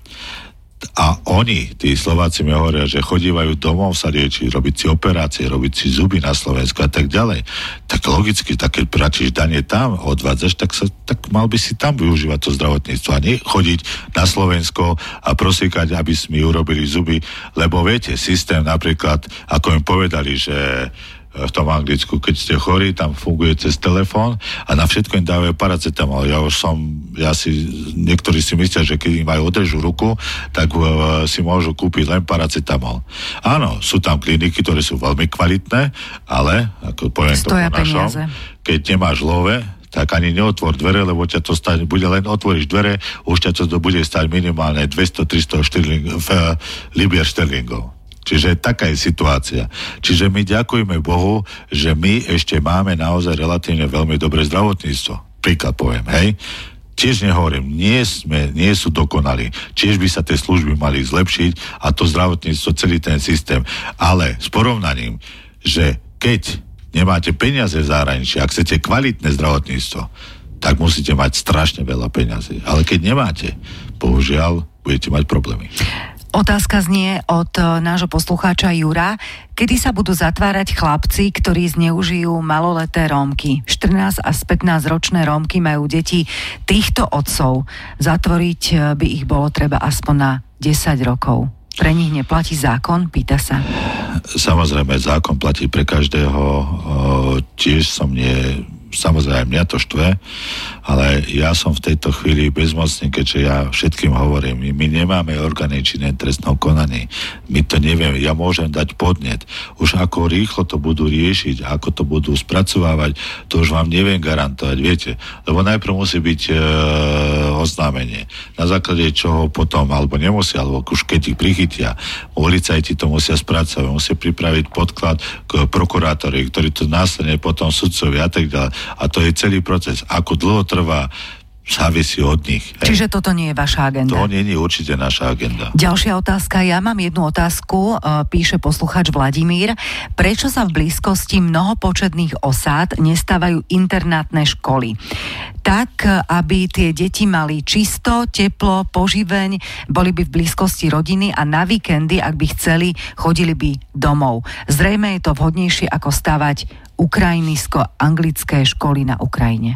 A oni, tí Slováci mi hovoria, že chodívajú domov sa liečiť, robiť si operácie, robiť si zuby na Slovensku a tak ďalej. Tak logicky, tak keď platíš dane tam, odvádzaš, tak, sa, tak mal by si tam využívať to zdravotníctvo a nie chodiť na Slovensko a prosíkať, aby si mi urobili zuby. Lebo viete, systém napríklad, ako im povedali, že v tom Anglicku, keď ste chorí, tam funguje cez telefón a na všetko im dávajú paracetamol. Ja už som, ja si, niektorí si myslia, že keď im aj odrežú ruku, tak uh, si môžu kúpiť len paracetamol. Áno, sú tam kliniky, ktoré sú veľmi kvalitné, ale, ako poviem to po našom, keď nemáš love, tak ani neotvor dvere, lebo ťa to stane, bude len otvoríš dvere, už ťa to bude stať minimálne dvesto tristo štirling, uh, libier šterlingov. Čiže taká je situácia. Čiže my ďakujeme Bohu, že my ešte máme naozaj relatívne veľmi dobré zdravotníctvo. Príklad poviem, hej. Tiež nehovorím, nie, sme, nie sú dokonalí. Tiež by sa tie služby mali zlepšiť a to zdravotníctvo, celý ten systém. Ale s porovnaním, že keď nemáte peniaze v zahraničí, ak chcete kvalitné zdravotníctvo, tak musíte mať strašne veľa peniazy. Ale keď nemáte, bohužiaľ, budete mať problémy. Otázka znie od nášho poslucháča Jura. Kedy sa budú zatvárať chlapci, ktorí zneužijú maloleté Rómky? štrnásť až pätnásť ročné Rómky majú deti týchto otcov. Zatvoriť by ich bolo treba aspoň na desať rokov. Pre nich neplatí zákon? Pýta sa. Samozrejme, zákon platí pre každého. Tiež som nie... samozrejme, mňa to štve, ale ja som v tejto chvíli bezmocný, keďže ja všetkým hovorím, my, my nemáme orgány činné v trestnom konaní. My to nevieme. Ja môžem dať podnet. Už ako rýchlo to budú riešiť, ako to budú spracovávať, to už vám neviem garantovať, viete. Lebo najprv musí byť e, oznámenie. Na základe čoho potom, alebo nemusia, alebo už keď ich prichytia, policajti to musia spracovať, musia pripraviť podklad k prokurátori, ktorí to následne potom sudcovi a tak ďalej. A to je celý proces. Ako dlho trvá, závisí od nich. Hej. Čiže toto nie je vaša agenda? To nie je určite naša agenda. Ďalšia otázka. Ja mám jednu otázku, píše posluchač Vladimír. Prečo sa v blízkosti mnohopočetných osád nestávajú internátne školy? Tak, aby tie deti mali čisto, teplo, poživeň, boli by v blízkosti rodiny a na víkendy, ak by chceli, chodili by domov. Zrejme je to vhodnejšie, ako stavať ukrajinsko-anglické školy na Ukrajine.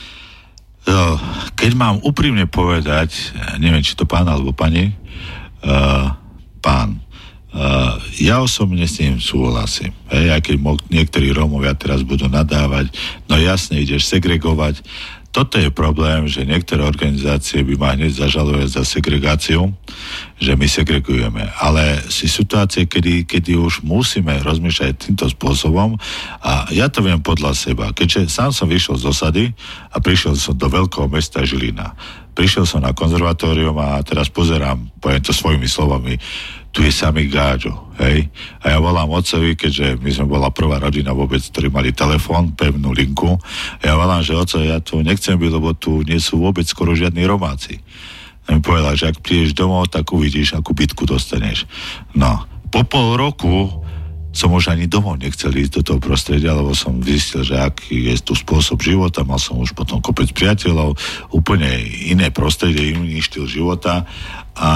Keď mám úprimne povedať, neviem, či to pán alebo pani, uh, pán, uh, ja osobne s tým súhlasím. Hej, aj keď mo- niektorí Rómovia teraz budú nadávať, no jasne, ideš segregovať. Toto je problém, že niektoré organizácie by ma hneď zažalovali za segregáciu, že my segregujeme. Ale si situácie, kedy, kedy už musíme rozmýšľať týmto spôsobom a ja to viem podľa seba. Keďže sám som vyšiel z osady a prišiel som do veľkého mesta Žilina. Prišiel som na konzervatórium a teraz pozerám, poviem to svojimi slovami, tu je samý gáďo, hej. A ja volám otcovi, keďže my sme bola prvá rodina vôbec, ktorí mali telefón, pevnú linku. A ja volám, že oco, ja tu nechcem byť, lebo tu nie sú vôbec skoro žiadni Romáci. A mi povedal, že ak prídeš domov, tak uvidíš, akú bitku dostaneš. No, po pol roku som už ani domov nechcel ísť do toho prostredia, lebo som zistil, že aký je tu spôsob života, mal som už potom kopec priateľov, úplne iné prostredie, iný štýl života a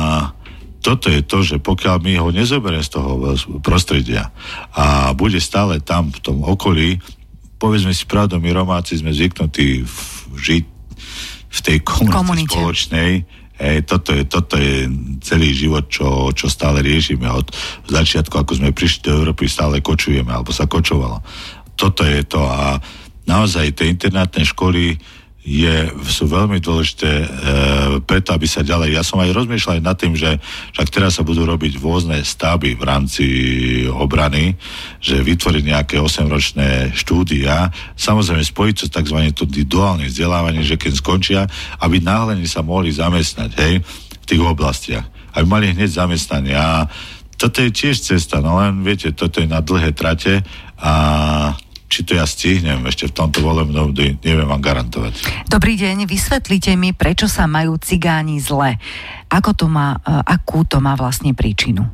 toto je to, že pokiaľ my ho nezoberieme z toho prostredia a bude stále tam v tom okolí, povedzme si pravdu, my Romáci sme zvyknutí žiť v tej komunite spoločnej. Hej, toto je, toto je celý život, čo, čo stále riešime. Od začiatku, ako sme prišli do Európy, stále kočujeme, alebo sa kočovalo. Toto je to a naozaj tie internátne školy je, sú veľmi dôležité e, preto, aby sa ďalej... Ja som aj rozmýšľal nad tým, že však teraz sa budú robiť rôzne stáby v rámci obrany, že vytvoriť nejaké osemročné štúdia, samozrejme spojiť sa tzv. Duálne vzdelávanie, že keď skončia, aby náhle sa mohli zamestnať, hej, v tých oblastiach. Aby mali hneď zamestnanie. A toto je tiež cesta, no len viete, toto je na dlhé trate a či to ja stihnem ešte v tomto volebnom období, neviem vám garantovať. Dobrý deň, vysvetlite mi, prečo sa majú cigáni zle. Ako to má, akú to má vlastne príčinu?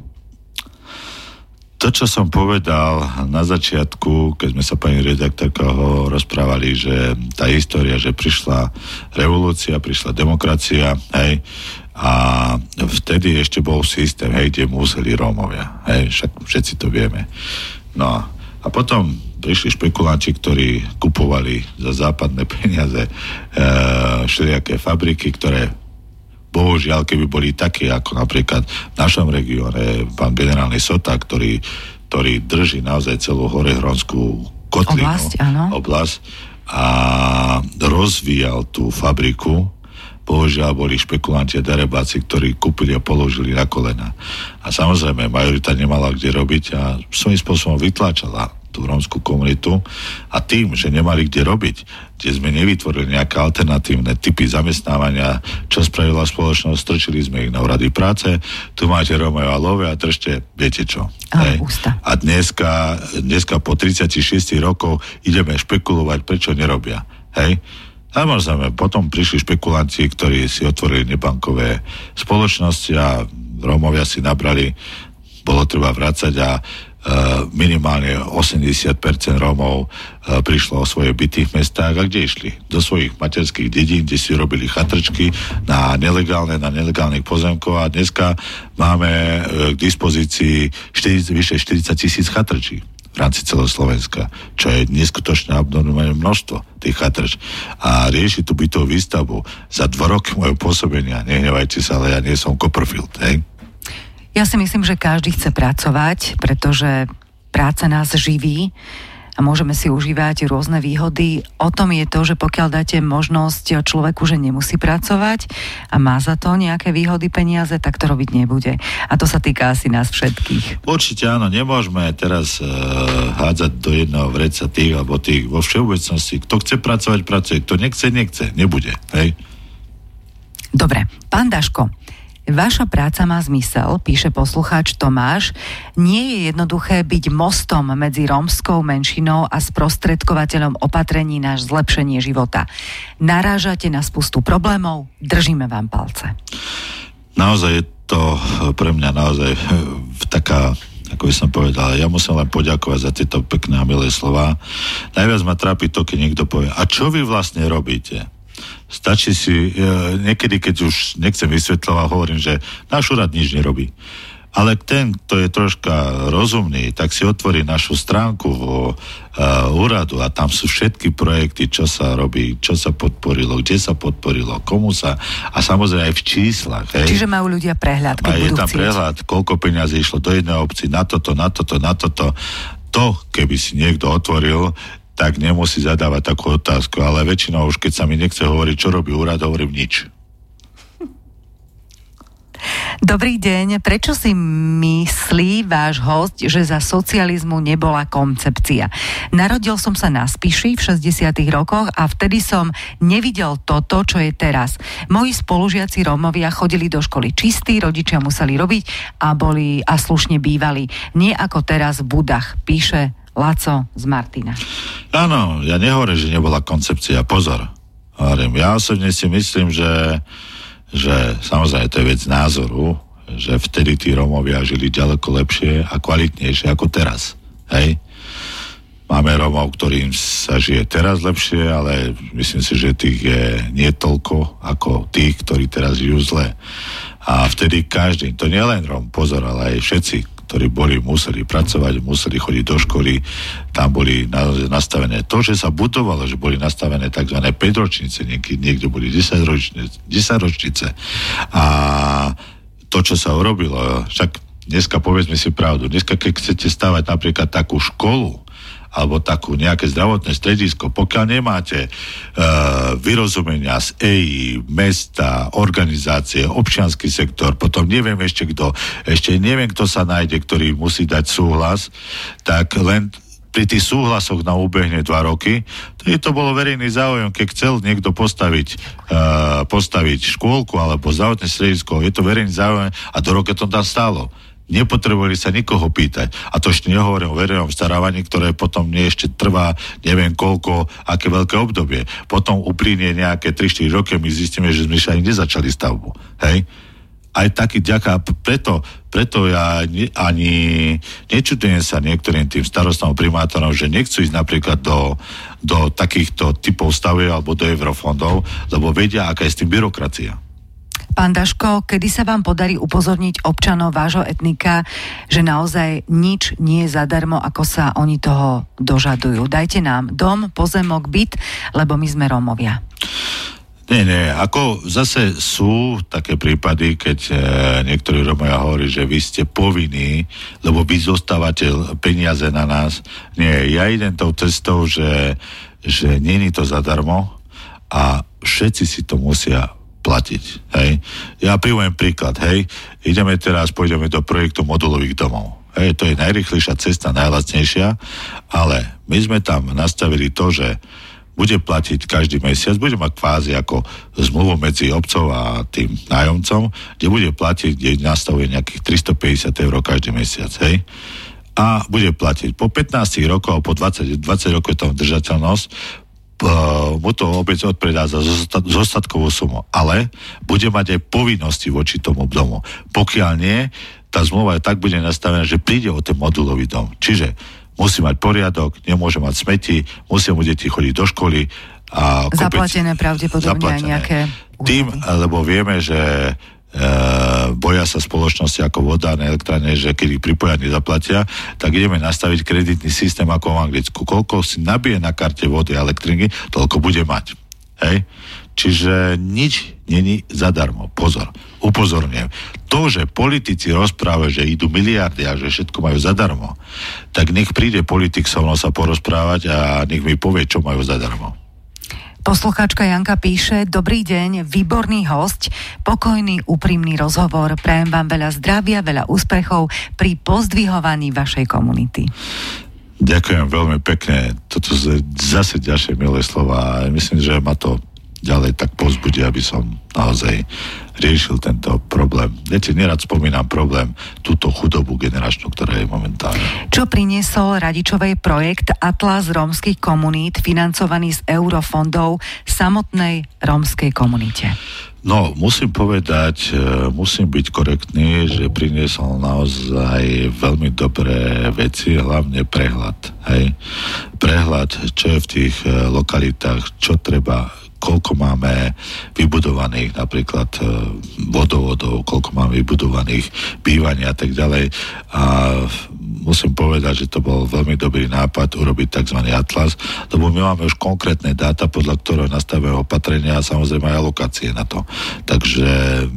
To, čo som povedal na začiatku, keď sme sa pani redaktorka ho rozprávali, že tá história, že prišla revolúcia, prišla demokracia, hej, a vtedy ešte bol systém, hej, kde museli Rómovia, hej, však všetci to vieme. No a potom prišli špekulanti, ktorí kupovali za západné peniaze e, všelijaké fabriky, ktoré bohužiaľ, keby boli také, ako napríklad v našom regióne pán generálny Sota, ktorý, ktorý drží naozaj celú horehronskú kotlinu, oblasť, oblasť a rozvíjal tú fabriku. Bohužiaľ boli špekulanti a darebáci, ktorí kúpili a položili na kolena. A samozrejme, majorita nemala kde robiť a svojím spôsobom vytláčala tú rómskú komunitu a tým, že nemali kde robiť, kde sme nevytvorili nejaké alternatívne typy zamestnávania, čo spravila spoločnosť, strčili sme ich na úrady práce, tu máte Rómov a love a držte, viete čo. A, a dneska, dneska po tridsaťšesť rokov ideme špekulovať, prečo nerobia. Hej? Samozrejme, potom prišli špekulanti, ktorí si otvorili nebankové spoločnosti a Rómovia si nabrali, bolo treba vracať a Uh, minimálne osemdesiat percent Rómov uh, prišlo o svoje byty v mestách a kde išli? Do svojich materských dedín, kde si robili chatrčky na nelegálne, na nelegálnych pozemkov a dneska máme uh, k dispozícii štyridsať, vyše štyridsať tisíc chatrčí v rámci celého Slovenska, čo je neskutočné abnormálne množstvo tých chatrč. A rieši tú bytovú výstavbu za dva roky mojho pôsobenia. Nehnevajte sa, ale ja nie som Copperfield, hej? Ja si myslím, že každý chce pracovať, pretože práca nás živí a môžeme si užívať rôzne výhody. O tom je to, že pokiaľ dáte možnosť človeku, že nemusí pracovať a má za to nejaké výhody, peniaze, tak to robiť nebude. A to sa týka asi nás všetkých. Určite áno, nemôžeme teraz uh, hádzať do jedného vreca tých alebo tých vo všeobecnosti. Kto chce pracovať, pracuje. Kto nechce, nechce. Nebude. Hej? Dobre, pán Daško, vaša práca má zmysel, píše poslucháč Tomáš. Nie je jednoduché byť mostom medzi rómskou menšinou a sprostredkovateľom opatrení na zlepšenie života. Narážate na spustu problémov, držíme vám palce. Naozaj je to pre mňa naozaj taká, ako by som povedal, ja musím len poďakovať za tieto pekné a milé slova. Najviac ma trápi to, keď niekto povie, a čo vy vlastne robíte? Stačí si, niekedy, keď už nechcem vysvetľovať, hovorím, že náš úrad nič nerobí. Ale ten, kto je troška rozumný, tak si otvorí našu stránku vo uh, úradu a tam sú všetky projekty, čo sa robí, čo sa podporilo, kde sa podporilo, komu sa, a samozrejme aj v číslach. Hej. Čiže majú ľudia prehľad, keď a budú je tam chcieť. prehľad, koľko peňazí išlo do jednej obci, na toto, na toto, na toto. To, keby si niekto otvoril, tak nemusí zadávať takú otázku, ale väčšinou už keď sa mi nechce hovoriť, čo robí úrad, hovorím nič. Dobrý deň, prečo si myslí váš hosť, že za socializmu nebola koncepcia? Narodil som sa na Spiši v šesťdesiatych rokoch a vtedy som nevidel toto, čo je teraz. Moji spolužiaci Rómovia chodili do školy čistí, rodičia museli robiť a boli a slušne bývali. Nie ako teraz v Budach, píše Laco z Martina. Áno, ja nehovorím, že nebola koncepcia. Pozor. Hovorím, ja osobne si myslím, že, že samozrejme to je vec názoru, že vtedy tí Rómovia žili ďaleko lepšie a kvalitnejšie ako teraz. Hej? Máme Rómov, ktorým sa žije teraz lepšie, ale myslím si, že tých je nie toľko ako tých, ktorí teraz žijú zle. A vtedy každý, to nie len Róm, pozor, ale aj všetci, ktorí boli, museli pracovať, museli chodiť do školy, tam boli nastavené to, že sa budovalo, že boli nastavené tzv. päťročnice, niekde, niekde boli desaťročnice. A to, čo sa urobilo, však dneska povedzme si pravdu, dneska keď chcete stavať napríklad takú školu, alebo takú nejaké zdravotné stredisko, pokiaľ nemáte uh, vyrozumenia z é í, mesta, organizácie, občiansky sektor, potom neviem ešte kto, ešte neviem, kto sa nájde, ktorý musí dať súhlas, tak len pri tých súhlasoch nám ubehne dva roky. To, to bolo verejný záujem, keď chcel niekto postaviť, uh, postaviť škôlku alebo zdravotné stredisko, je to verejný záujem a do roka to tam stálo. Nepotrebovali sa nikoho pýtať. A to ešte nehovorím o verejnom starávaní, ktoré potom nie ešte trvá neviem koľko, aké veľké obdobie. Potom uplynie nejaké tri štyri roky, my zistíme, že sme ani nezačali stavbu. Hej? Aj taký ďaká, preto, preto ja ne, ani nečudujem sa niektorým tým starostom primátorom, že nechcú ísť napríklad do, do takýchto typov stavieb alebo do eurofondov, lebo vedia, aká je s tým byrokracia. Pán Daško, kedy sa vám podarí upozorniť občanov vášho etnika, že naozaj nič nie je zadarmo, ako sa oni toho dožadujú? Dajte nám dom, pozemok, byt, lebo my sme Rómovia. Nie, nie, ako zase sú také prípady, keď e, niektorí Rómovia hovorí, že vy ste povinní, lebo vy zostávate peniaze na nás. Nie, ja idem tou cestou, že, že nie je to zadarmo a všetci si to musia platiť, hej. Ja privujem príklad, hej. Ideme teraz, pôjdeme do projektu modulových domov. Hej, to je najrýchlejšia cesta, najlacnejšia, ale my sme tam nastavili to, že bude platiť každý mesiac, bude mať kvázi ako zmluvu medzi obcov a tým nájomcom, kde bude platiť, kde nastavuje nejakých tristopäťdesiat eur každý mesiac, hej. A bude platiť po pätnásť rokov, po dvadsať, dvadsať rokov je tam držateľnosť, mu to obec odpredá za zostatkovú sumu, ale bude mať aj povinnosti voči tomu domu. Pokiaľ nie, tá zmluva aj tak bude nastavená, že príde o ten modulový dom. Čiže musí mať poriadok, nemôže mať smeti, musia mu deti chodiť do školy a kopec, zaplatené pravdepodobne zaplatené. Aj nejaké úrady. Tým, lebo vieme, že e, boja sa spoločnosti ako voda na elektrárne, že keď ich pripoja nezaplatia, tak ideme nastaviť kreditný systém ako v Anglicku. Koľko si nabije na karte vody a elektriny, toľko bude mať. Hej? Čiže nič není zadarmo. Pozor. upozorňujem. To, že politici rozprávajú, že idú miliardy a že všetko majú zadarmo, tak nech príde politik so mnou sa porozprávať a nech mi povie, čo majú zadarmo. Poslucháčka Janka píše: Dobrý deň, výborný hosť, pokojný, úprimný rozhovor. Prajem vám veľa zdravia, veľa úspechov pri pozdvihovaní vašej komunity. Ďakujem veľmi pekne. Toto je zase ďalšie milé slova a myslím, že ma to ďalej tak povzbudí, aby som naozaj riešil tento problém. Viete, nerad spomínam problém, túto chudobu generačnú, ktorá je momentálne. Čo priniesol Radičovej projekt Atlas rómskych komunít, financovaný z eurofondov samotnej rómskej komunite? No, musím povedať, musím byť korektný, že priniesol naozaj veľmi dobré veci, hlavne prehľad. Hej? Prehľad, čo je v tých lokalitách, čo treba, koľko máme vybudovaných napríklad vodovodov, koľko máme vybudovaných bývaní a tak ďalej. A musím povedať, že to bol veľmi dobrý nápad urobiť tzv. Atlas, lebo my máme už konkrétne dáta, podľa ktorého nastavujeme opatrenia a samozrejme aj alokácie na to. Takže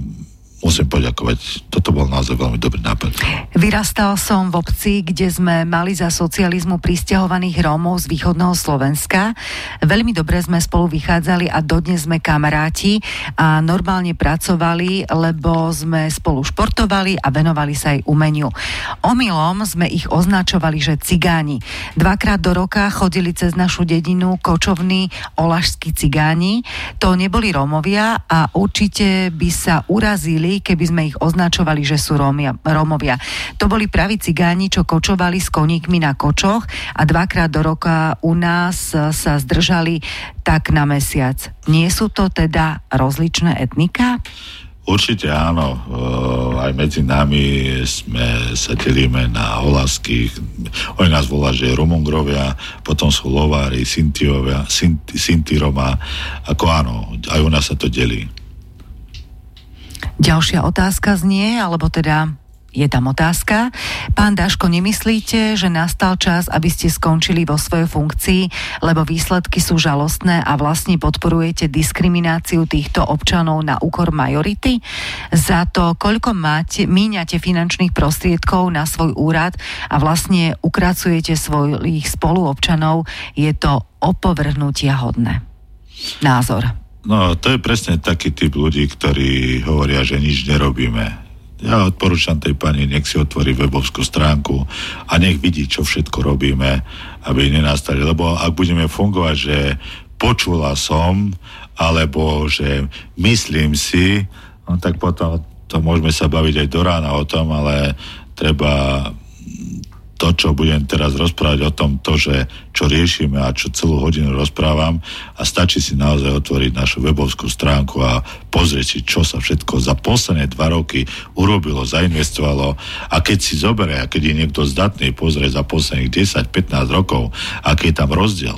musím poďakovať. Toto bol naozaj veľmi dobrý nápad. Vyrastal som v obci, kde sme mali za socializmu prisťahovaných Rómov z východného Slovenska. Veľmi dobre sme spolu vychádzali a dodnes sme kamaráti a normálne pracovali, lebo sme spolu športovali a venovali sa aj umeniu. Omylom sme ich označovali, že cigáni. Dvakrát do roka chodili cez našu dedinu kočovní olašskí cigáni. To neboli Rómovia a určite by sa urazili, keby sme ich označovali, že sú Rómia, Rómovia. To boli praví cigáni, čo kočovali s koníkmi na kočoch a dvakrát do roka u nás sa zdržali tak na mesiac. Nie sú to teda rozličné etnika? Určite áno. Aj medzi nami sme sa delíme na olaských. Oni nás volá, že Rumungrovia, potom sú Lovári, Sintiovia, Sinti, Sinti Roma. Ako áno, aj u nás sa to delí. Ďalšia otázka znie, alebo teda je tam otázka. Pán Daško, nemyslíte, že nastal čas, aby ste skončili vo svojej funkcii, lebo výsledky sú žalostné a vlastne podporujete diskrimináciu týchto občanov na úkor majority? Za to, koľko máte, míňate finančných prostriedkov na svoj úrad a vlastne ukracujete svojich spoluobčanov, je to opovrhnutia hodné. Názor. No, to je presne taký typ ľudí, ktorí hovoria, že nič nerobíme. Ja odporúčam tej pani, nech si otvorí webovskú stránku a nech vidí, čo všetko robíme, aby nenastali. Lebo ak budeme fungovať, že počula som, alebo že myslím si, no tak potom to môžeme sa baviť aj do rána o tom, ale treba to, čo budem teraz rozprávať o tom, to, že čo riešime a čo celú hodinu rozprávam a stačí si naozaj otvoriť našu webovskú stránku a pozrieť si, čo sa všetko za posledné dva roky urobilo, zainvestovalo a keď si zoberie, a keď je niekto zdatný pozrieť za posledných desať pätnásť rokov, aký je tam rozdiel.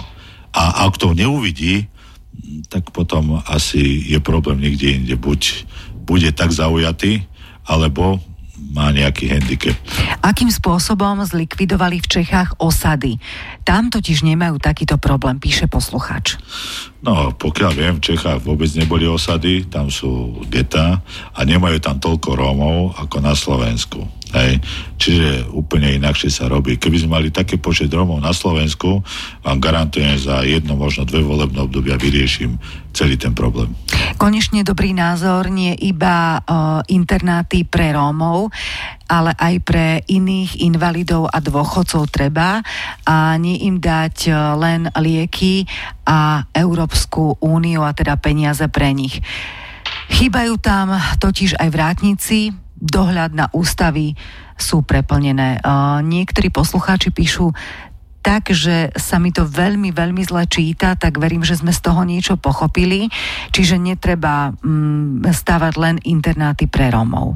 A ak to neuvidí, tak potom asi je problém niekde inde. Buď bude tak zaujatý, alebo má nejaký handicap. Akým spôsobom zlikvidovali v Čechách osady? Tam totiž nemajú takýto problém, píše poslucháč. No, pokiaľ viem, v Čechách vôbec neboli osady, tam sú getá a nemajú tam toľko Rómov ako na Slovensku. Hej. Čiže úplne inakšie sa robí. Keby sme mali také počet Rómov na Slovensku, vám garantujem, za jedno, možno dve volebné obdobia vyrieším celý ten problém. Konečne dobrý názor, nie iba uh, internáty pre Rómov, ale aj pre iných invalidov a dôchodcov treba a nie im dať uh, len lieky a Európsku úniu a teda peniaze pre nich. Chýbajú tam totiž aj vrátnici, dohľad na ústavy sú preplnené. Uh, niektorí poslucháči píšu tak, že sa mi to veľmi, veľmi zle číta, tak verím, že sme z toho niečo pochopili. Čiže netreba mm, stavať len internáty pre Rómov.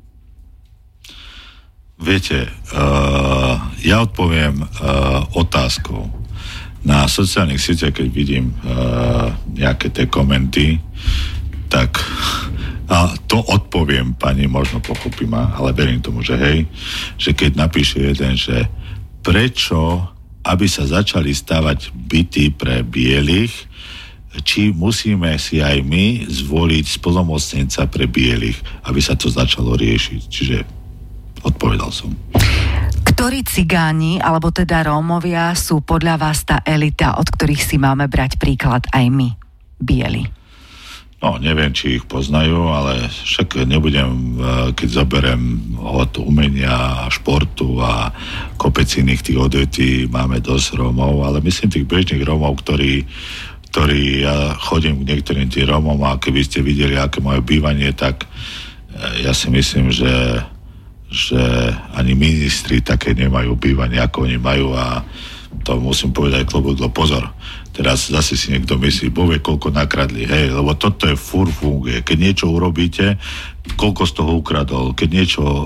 Viete, uh, ja odpoviem uh, otázkou. Na sociálnych sieťach, keď vidím uh, nejaké tie komenty, tak a to odpoviem, pani, možno pochopí ma, ale verím tomu, že hej, že keď napíše jeden, že prečo, aby sa začali stavať byty pre bielých, či musíme si aj my zvoliť splnomocnenca pre bielých, aby sa to začalo riešiť. Čiže odpovedal som. Ktorí cigáni, alebo teda Rómovia, sú podľa vás tá elita, od ktorých si máme brať príklad aj my, bieli? No, neviem, či ich poznajú, ale však nebudem, keď zoberiem od umenia a športu a kopec iných tých odvetí, máme dosť Rómov, ale myslím tých bežných Rómov, ktorí ktorý ja chodím k niektorým tým Rómom a keby ste videli, aké moje bývanie, tak ja si myslím, že, že ani ministri také nemajú bývanie, ako oni majú a to musím povedať klobúk dole, pozor. Teraz zase si niekto myslí, bovie, koľko nakradli, hej, lebo toto je furt funguje. Keď niečo urobíte, koľko z toho ukradol. Keď niečo e,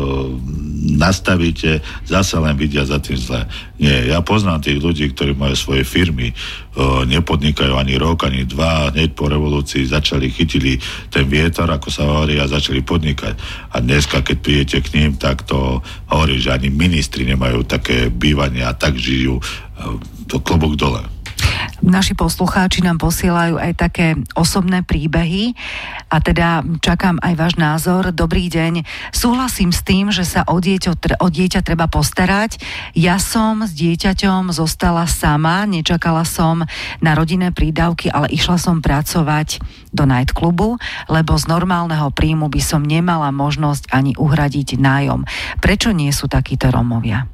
nastavíte, zase len vidia za tým zle. Nie, ja poznám tých ľudí, ktorí majú svoje firmy, e, nepodnikajú ani rok, ani dva, hneď po revolúcii začali, chytili ten vietor, ako sa hovorí, a začali podnikať. A dneska, keď prídete k ním, tak to hovorí, že ani ministri nemajú také bývanie a tak žijú. E, to klobúk dole. Naši poslucháči nám posielajú aj také osobné príbehy a teda čakám aj váš názor. Dobrý deň. Súhlasím s tým, že sa o dieťa, o dieťa treba postarať. Ja som s dieťaťom zostala sama, nečakala som na rodinné prídavky, ale išla som pracovať do nightklubu, lebo z normálneho príjmu by som nemala možnosť ani uhradiť nájom. Prečo nie sú takíto Rómovia?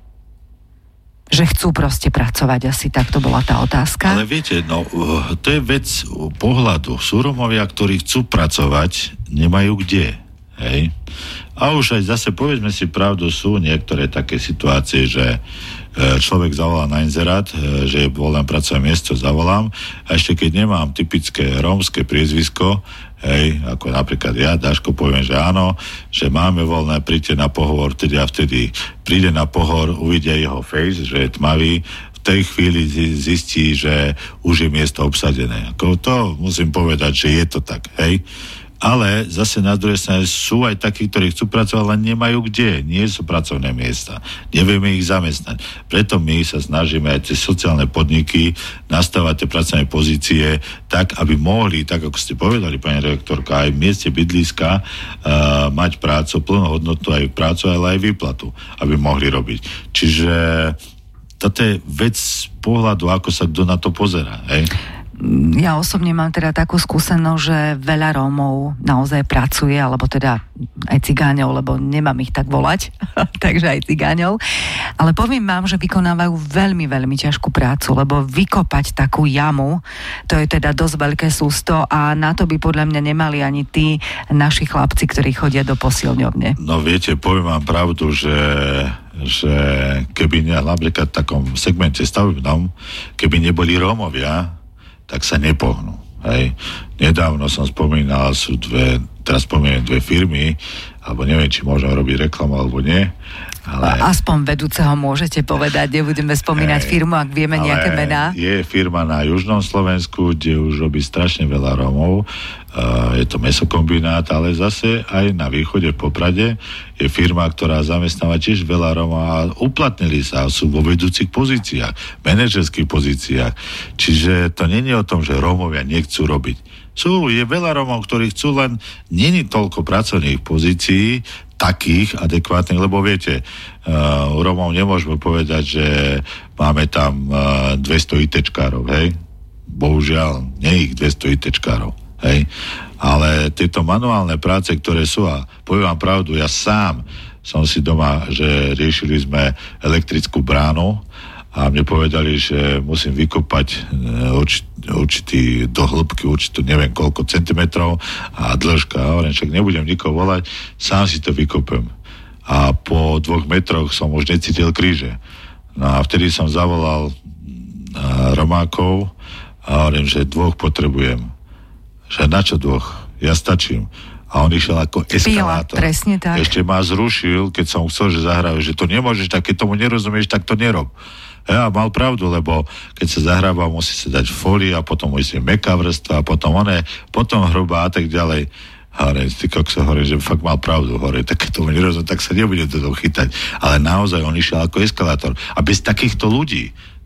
Že chcú proste pracovať, asi tak to bola tá otázka. Ale viete, no, to je vec pohľadu. Sú Rómovia, ktorí chcú pracovať, nemajú kde, hej? A už aj zase, povedzme si pravdu, sú niektoré také situácie, že človek zavolá na inzerát, že je voľné pracovné miesto, zavolám, a ešte keď nemám typické rómske priezvisko, hej, ako napríklad ja, Dáško, poviem, že áno, že máme voľné, príďte na pohovor, vtedy a vtedy príde na pohovor, uvidia jeho face, že je tmavý, v tej chvíli zistí, že už je miesto obsadené. Ako to musím povedať, že je to tak, hej. Ale zase na druhej strane sú aj takí, ktorí chcú pracovať, ale nemajú kde. Nie sú pracovné miesta. Nevieme ich zamestnať. Preto my sa snažíme aj tie sociálne podniky nastavať tie pracovné pozície tak, aby mohli, tak ako ste povedali, pani redaktorka, aj v mieste bydliska uh, mať prácu, plnohodnotnú aj prácu, ale aj výplatu, aby mohli robiť. Čiže toto je vec pohľadu, ako sa kto na to pozerá, hej? Ja osobne mám teda takú skúsenosť, že veľa Rómov naozaj pracuje, alebo teda aj cigáňov, lebo nemám ich tak volať, takže aj cigáňov. Ale poviem vám, že vykonávajú veľmi, veľmi ťažkú prácu, lebo vykopať takú jamu, to je teda dosť veľké sústo a na to by podľa mňa nemali ani tí naši chlapci, ktorí chodia do posilňovne. No viete, poviem vám pravdu, že že keby ne, napríklad v takom segmente stavebnom, keby neboli Rómovia, tak sa nepohnú. Hej. Nedávno som spomínal, sú dve, teraz spomínam dve firmy, alebo neviem, či môžem robiť reklamu, alebo nie. Ale... Aspoň vedúceho môžete povedať, nebudeme spomínať hej, firmu, ak vieme nejaké mená. Je firma na južnom Slovensku, kde už robí strašne veľa Rómov. Uh, je to mesokombinát, ale zase aj na východe v Poprade je firma, ktorá zamestnáva tiež veľa Rómov a uplatnili sa, sú vo vedúcich pozíciách, manažerských pozíciách. Čiže to nie je o tom, že Rómovia nechcú robiť. Sú, je veľa Rómov, ktorí chcú, len nie je toľko pracovných pozícií, takých adekvátnych, lebo viete, uh, u Rómov nemôžeme povedať, že máme tam uh, dvesto ITčkárov, hej? Bohužiaľ, nie ich dvesto ITčkárov, hej? Ale tieto manuálne práce, ktoré sú, a poviem vám pravdu, ja sám som si doma, že riešili sme elektrickú bránu a mne povedali, že musím vykopať určitý, určitý do hĺbky, určitú neviem koľko centimetrov a dĺžka. Hovorím, však nebudem nikoho volať, sám si to vykopem. A po dvoch metroch som už necítil kríže. No a vtedy som zavolal Romákov a hovorím, že dvoch potrebujem. Že na čo dvoch? Ja stačím. A on išiel ako eskalátor. Pila, presne tak. Ešte ma zrušil, keď som chcel, že zahrajú, že to nemôžeš, tak keď tomu nerozumieš, tak to nerob. Ja mal pravdu, lebo keď sa zahráva, musí sa dať fólia, potom musí mäkká vrstva, potom one, potom hrubá a tak ďalej. Hore, ty kokso, hore, že fakt mal pravdu, hore, tak keď tomu nerozumiem, tak sa nebude do toho chytať. Ale naozaj on išiel ako eskalátor. A bez takýchto ľudí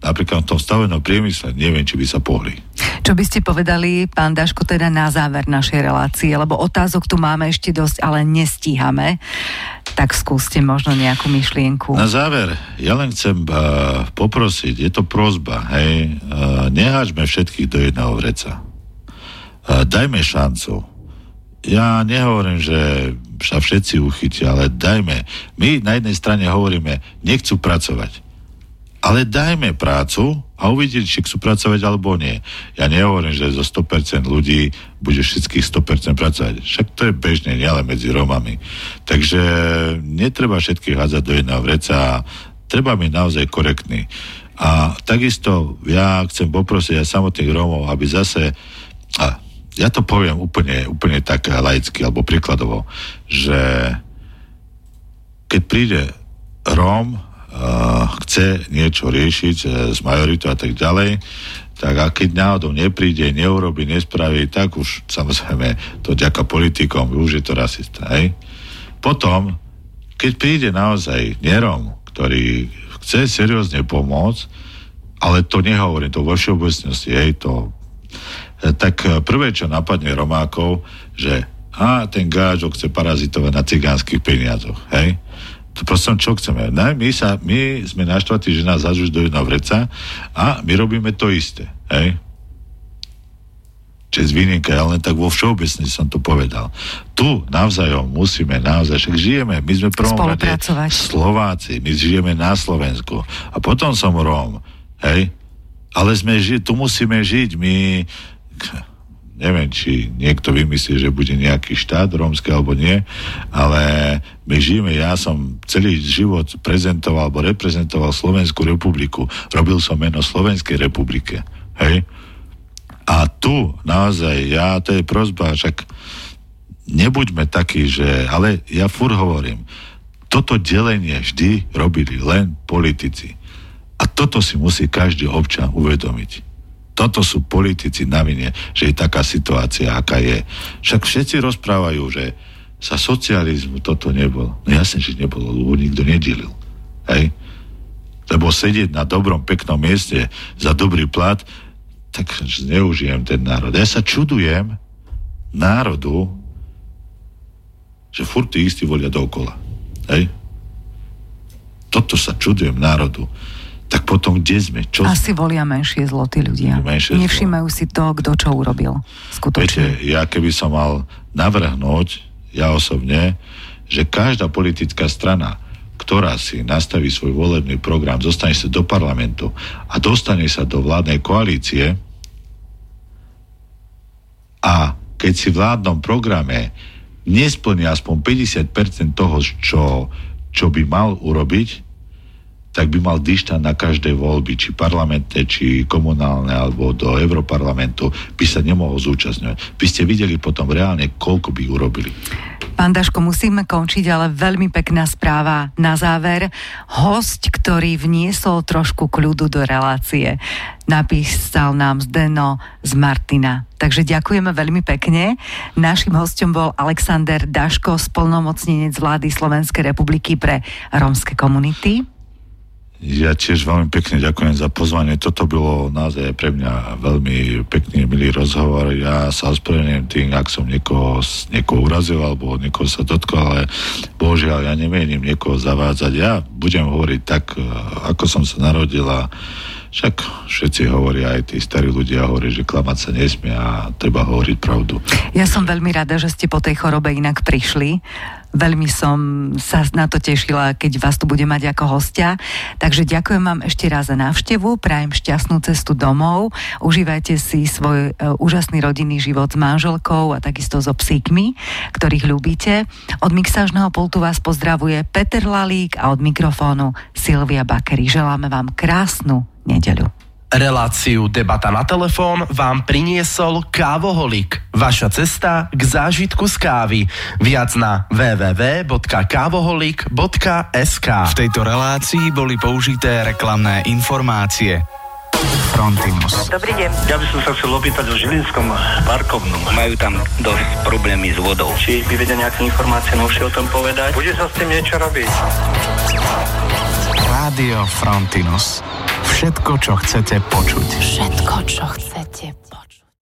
napríklad v tom stavebnom priemysle, neviem, či by sa pohli. Čo by ste povedali, pán Daško, teda na záver našej relácie, lebo otázok tu máme ešte dosť, ale nestíhame. Tak skúste možno nejakú myšlienku. Na záver, ja len chcem uh, poprosiť, je to prosba, hej, uh, neháčme všetkých do jedného vreca. Uh, dajme šancu. Ja nehovorím, že sa všetci uchytia, ale dajme. My na jednej strane hovoríme, nechcú pracovať. Ale dajme prácu a uvidíte, či chcú pracovať alebo nie. Ja nehovorím, že zo sto percent ľudí bude všetkých sto percent pracovať. Však to je bežne, nielen medzi Rómami. Takže netreba všetkých hádzať do jedného vreca a treba byť naozaj korektný. A takisto ja chcem poprosiť aj samotných Rómov, aby zase, a ja to poviem úplne, úplne tak laicky alebo príkladovo, že keď príde Róm, Uh, chce niečo riešiť uh, s majoritou a tak ďalej, tak a keď náhodou nepríde, neurobi, nespraví, tak už samozrejme to ďaká politikom, už je to rasista, hej. Potom, keď príde naozaj Nerom, ktorý chce seriózne pomôcť, ale to nehovorím, to vo všeobecnosti, hej, to tak prvé, čo napadne Romákov, že a ten gáčok chce parazitovať na cigánskych peniazoch, hej. To proste, čo chceme. No, my, sa, my sme naštvatí, že nás zažujú do jedného vreca a my robíme to isté. Hej? Čes výnimka, ja len tak vo všeobecne som to povedal. Tu navzájom musíme naozaj, však žijeme, my sme prvom rade Slováci, my žijeme na Slovensku a potom som Róm. Hej? Ale sme ži- tu musíme žiť, my... Neviem, či niekto vymyslí, že bude nejaký štát rómsky alebo nie, ale my žijeme, ja som celý život prezentoval alebo reprezentoval Slovenskú republiku. Robil som meno Slovenskej republike. Hej? A tu naozaj, ja, to je prosba, však nebuďme takí, že, ale ja furt hovorím, toto delenie vždy robili len politici. A toto si musí každý občan uvedomiť. Toto sú politici na vine, že je taká situácia, aká je. Však všetci rozprávajú, že sa socializmu toto nebolo. No jasne, že nebolo, lebo nikto nedelil. Hej? Lebo sedieť na dobrom, peknom mieste za dobrý plat, tak zneužijem ten národ. Ja sa čudujem národu, že furt tí istí volia dookola. Hej? Toto sa čudujem národu. Tak potom kde sme? Čo... Asi volia menšie zlo tí ľudia. Menšie Nevšímajú zlo. Si to, kto čo urobil. Skutočne. Viete, ja keby som mal navrhnúť, ja osobne, že každá politická strana, ktorá si nastaví svoj volebný program, dostane sa do parlamentu a dostane sa do vládnej koalície a keď si v vládnom programe nesplní aspoň päťdesiat percent toho, čo, čo by mal urobiť, tak by mal dišta na každej voľby, či parlamentné, či komunálne, alebo do Europarlamentu, by sa nemohol zúčastňovať. By ste videli potom reálne, koľko by urobili. Pán Daško, musíme končiť, ale veľmi pekná správa na záver. Hosť, ktorý vniesol trošku kľudu do relácie, napísal nám Zdeno z Martina. Takže ďakujeme veľmi pekne. Naším hosťom bol Alexander Daško, splnomocnenec vlády Slovenskej republiky pre rómske komunity. Ja tiež veľmi pekne ďakujem za pozvanie. Toto bolo naozaj pre mňa veľmi pekný, milý rozhovor. Ja sa ospravedlňujem tým, ak som niekoho, niekoho urazil alebo niekoho sa dotkol, ale bohužiaľ ja nemienim niekoho zavádzať. Ja budem hovoriť tak, ako som sa narodil a však všetci hovoria, aj tí starí ľudia hovoria, že klamať sa nesmie a treba hovoriť pravdu. Ja som veľmi rada, že ste po tej chorobe inak prišli. Veľmi som sa na to tešila, keď vás tu bude mať ako hostia. Takže ďakujem vám ešte raz za návštevu, prajem šťastnú cestu domov, užívajte si svoj e, úžasný rodinný život s manželkou a takisto so psíkmi, ktorých ľúbite. Od mixážneho pultu vás pozdravuje Peter Lalík a od mikrofónu Silvia Bakery. Želáme vám krásnu nedeľu. Reláciu Debata na telefón vám priniesol Kávoholik. Vaša cesta k zážitku z kávy. Viac na w w w bodka kávoholik bodka es ká. V tejto relácii boli použité reklamné informácie. Frontinus. Dobrý deň. Ja by som sa chcel opýtať o Žilinskom parkovnom. Majú tam dosť problémy s vodou. Či by vedia nejaké informácie novšie o tom povedať? Bude sa s tým niečo robiť? Rádio Frontinus. Všetko, čo chcete počuť. Všetko, čo chcete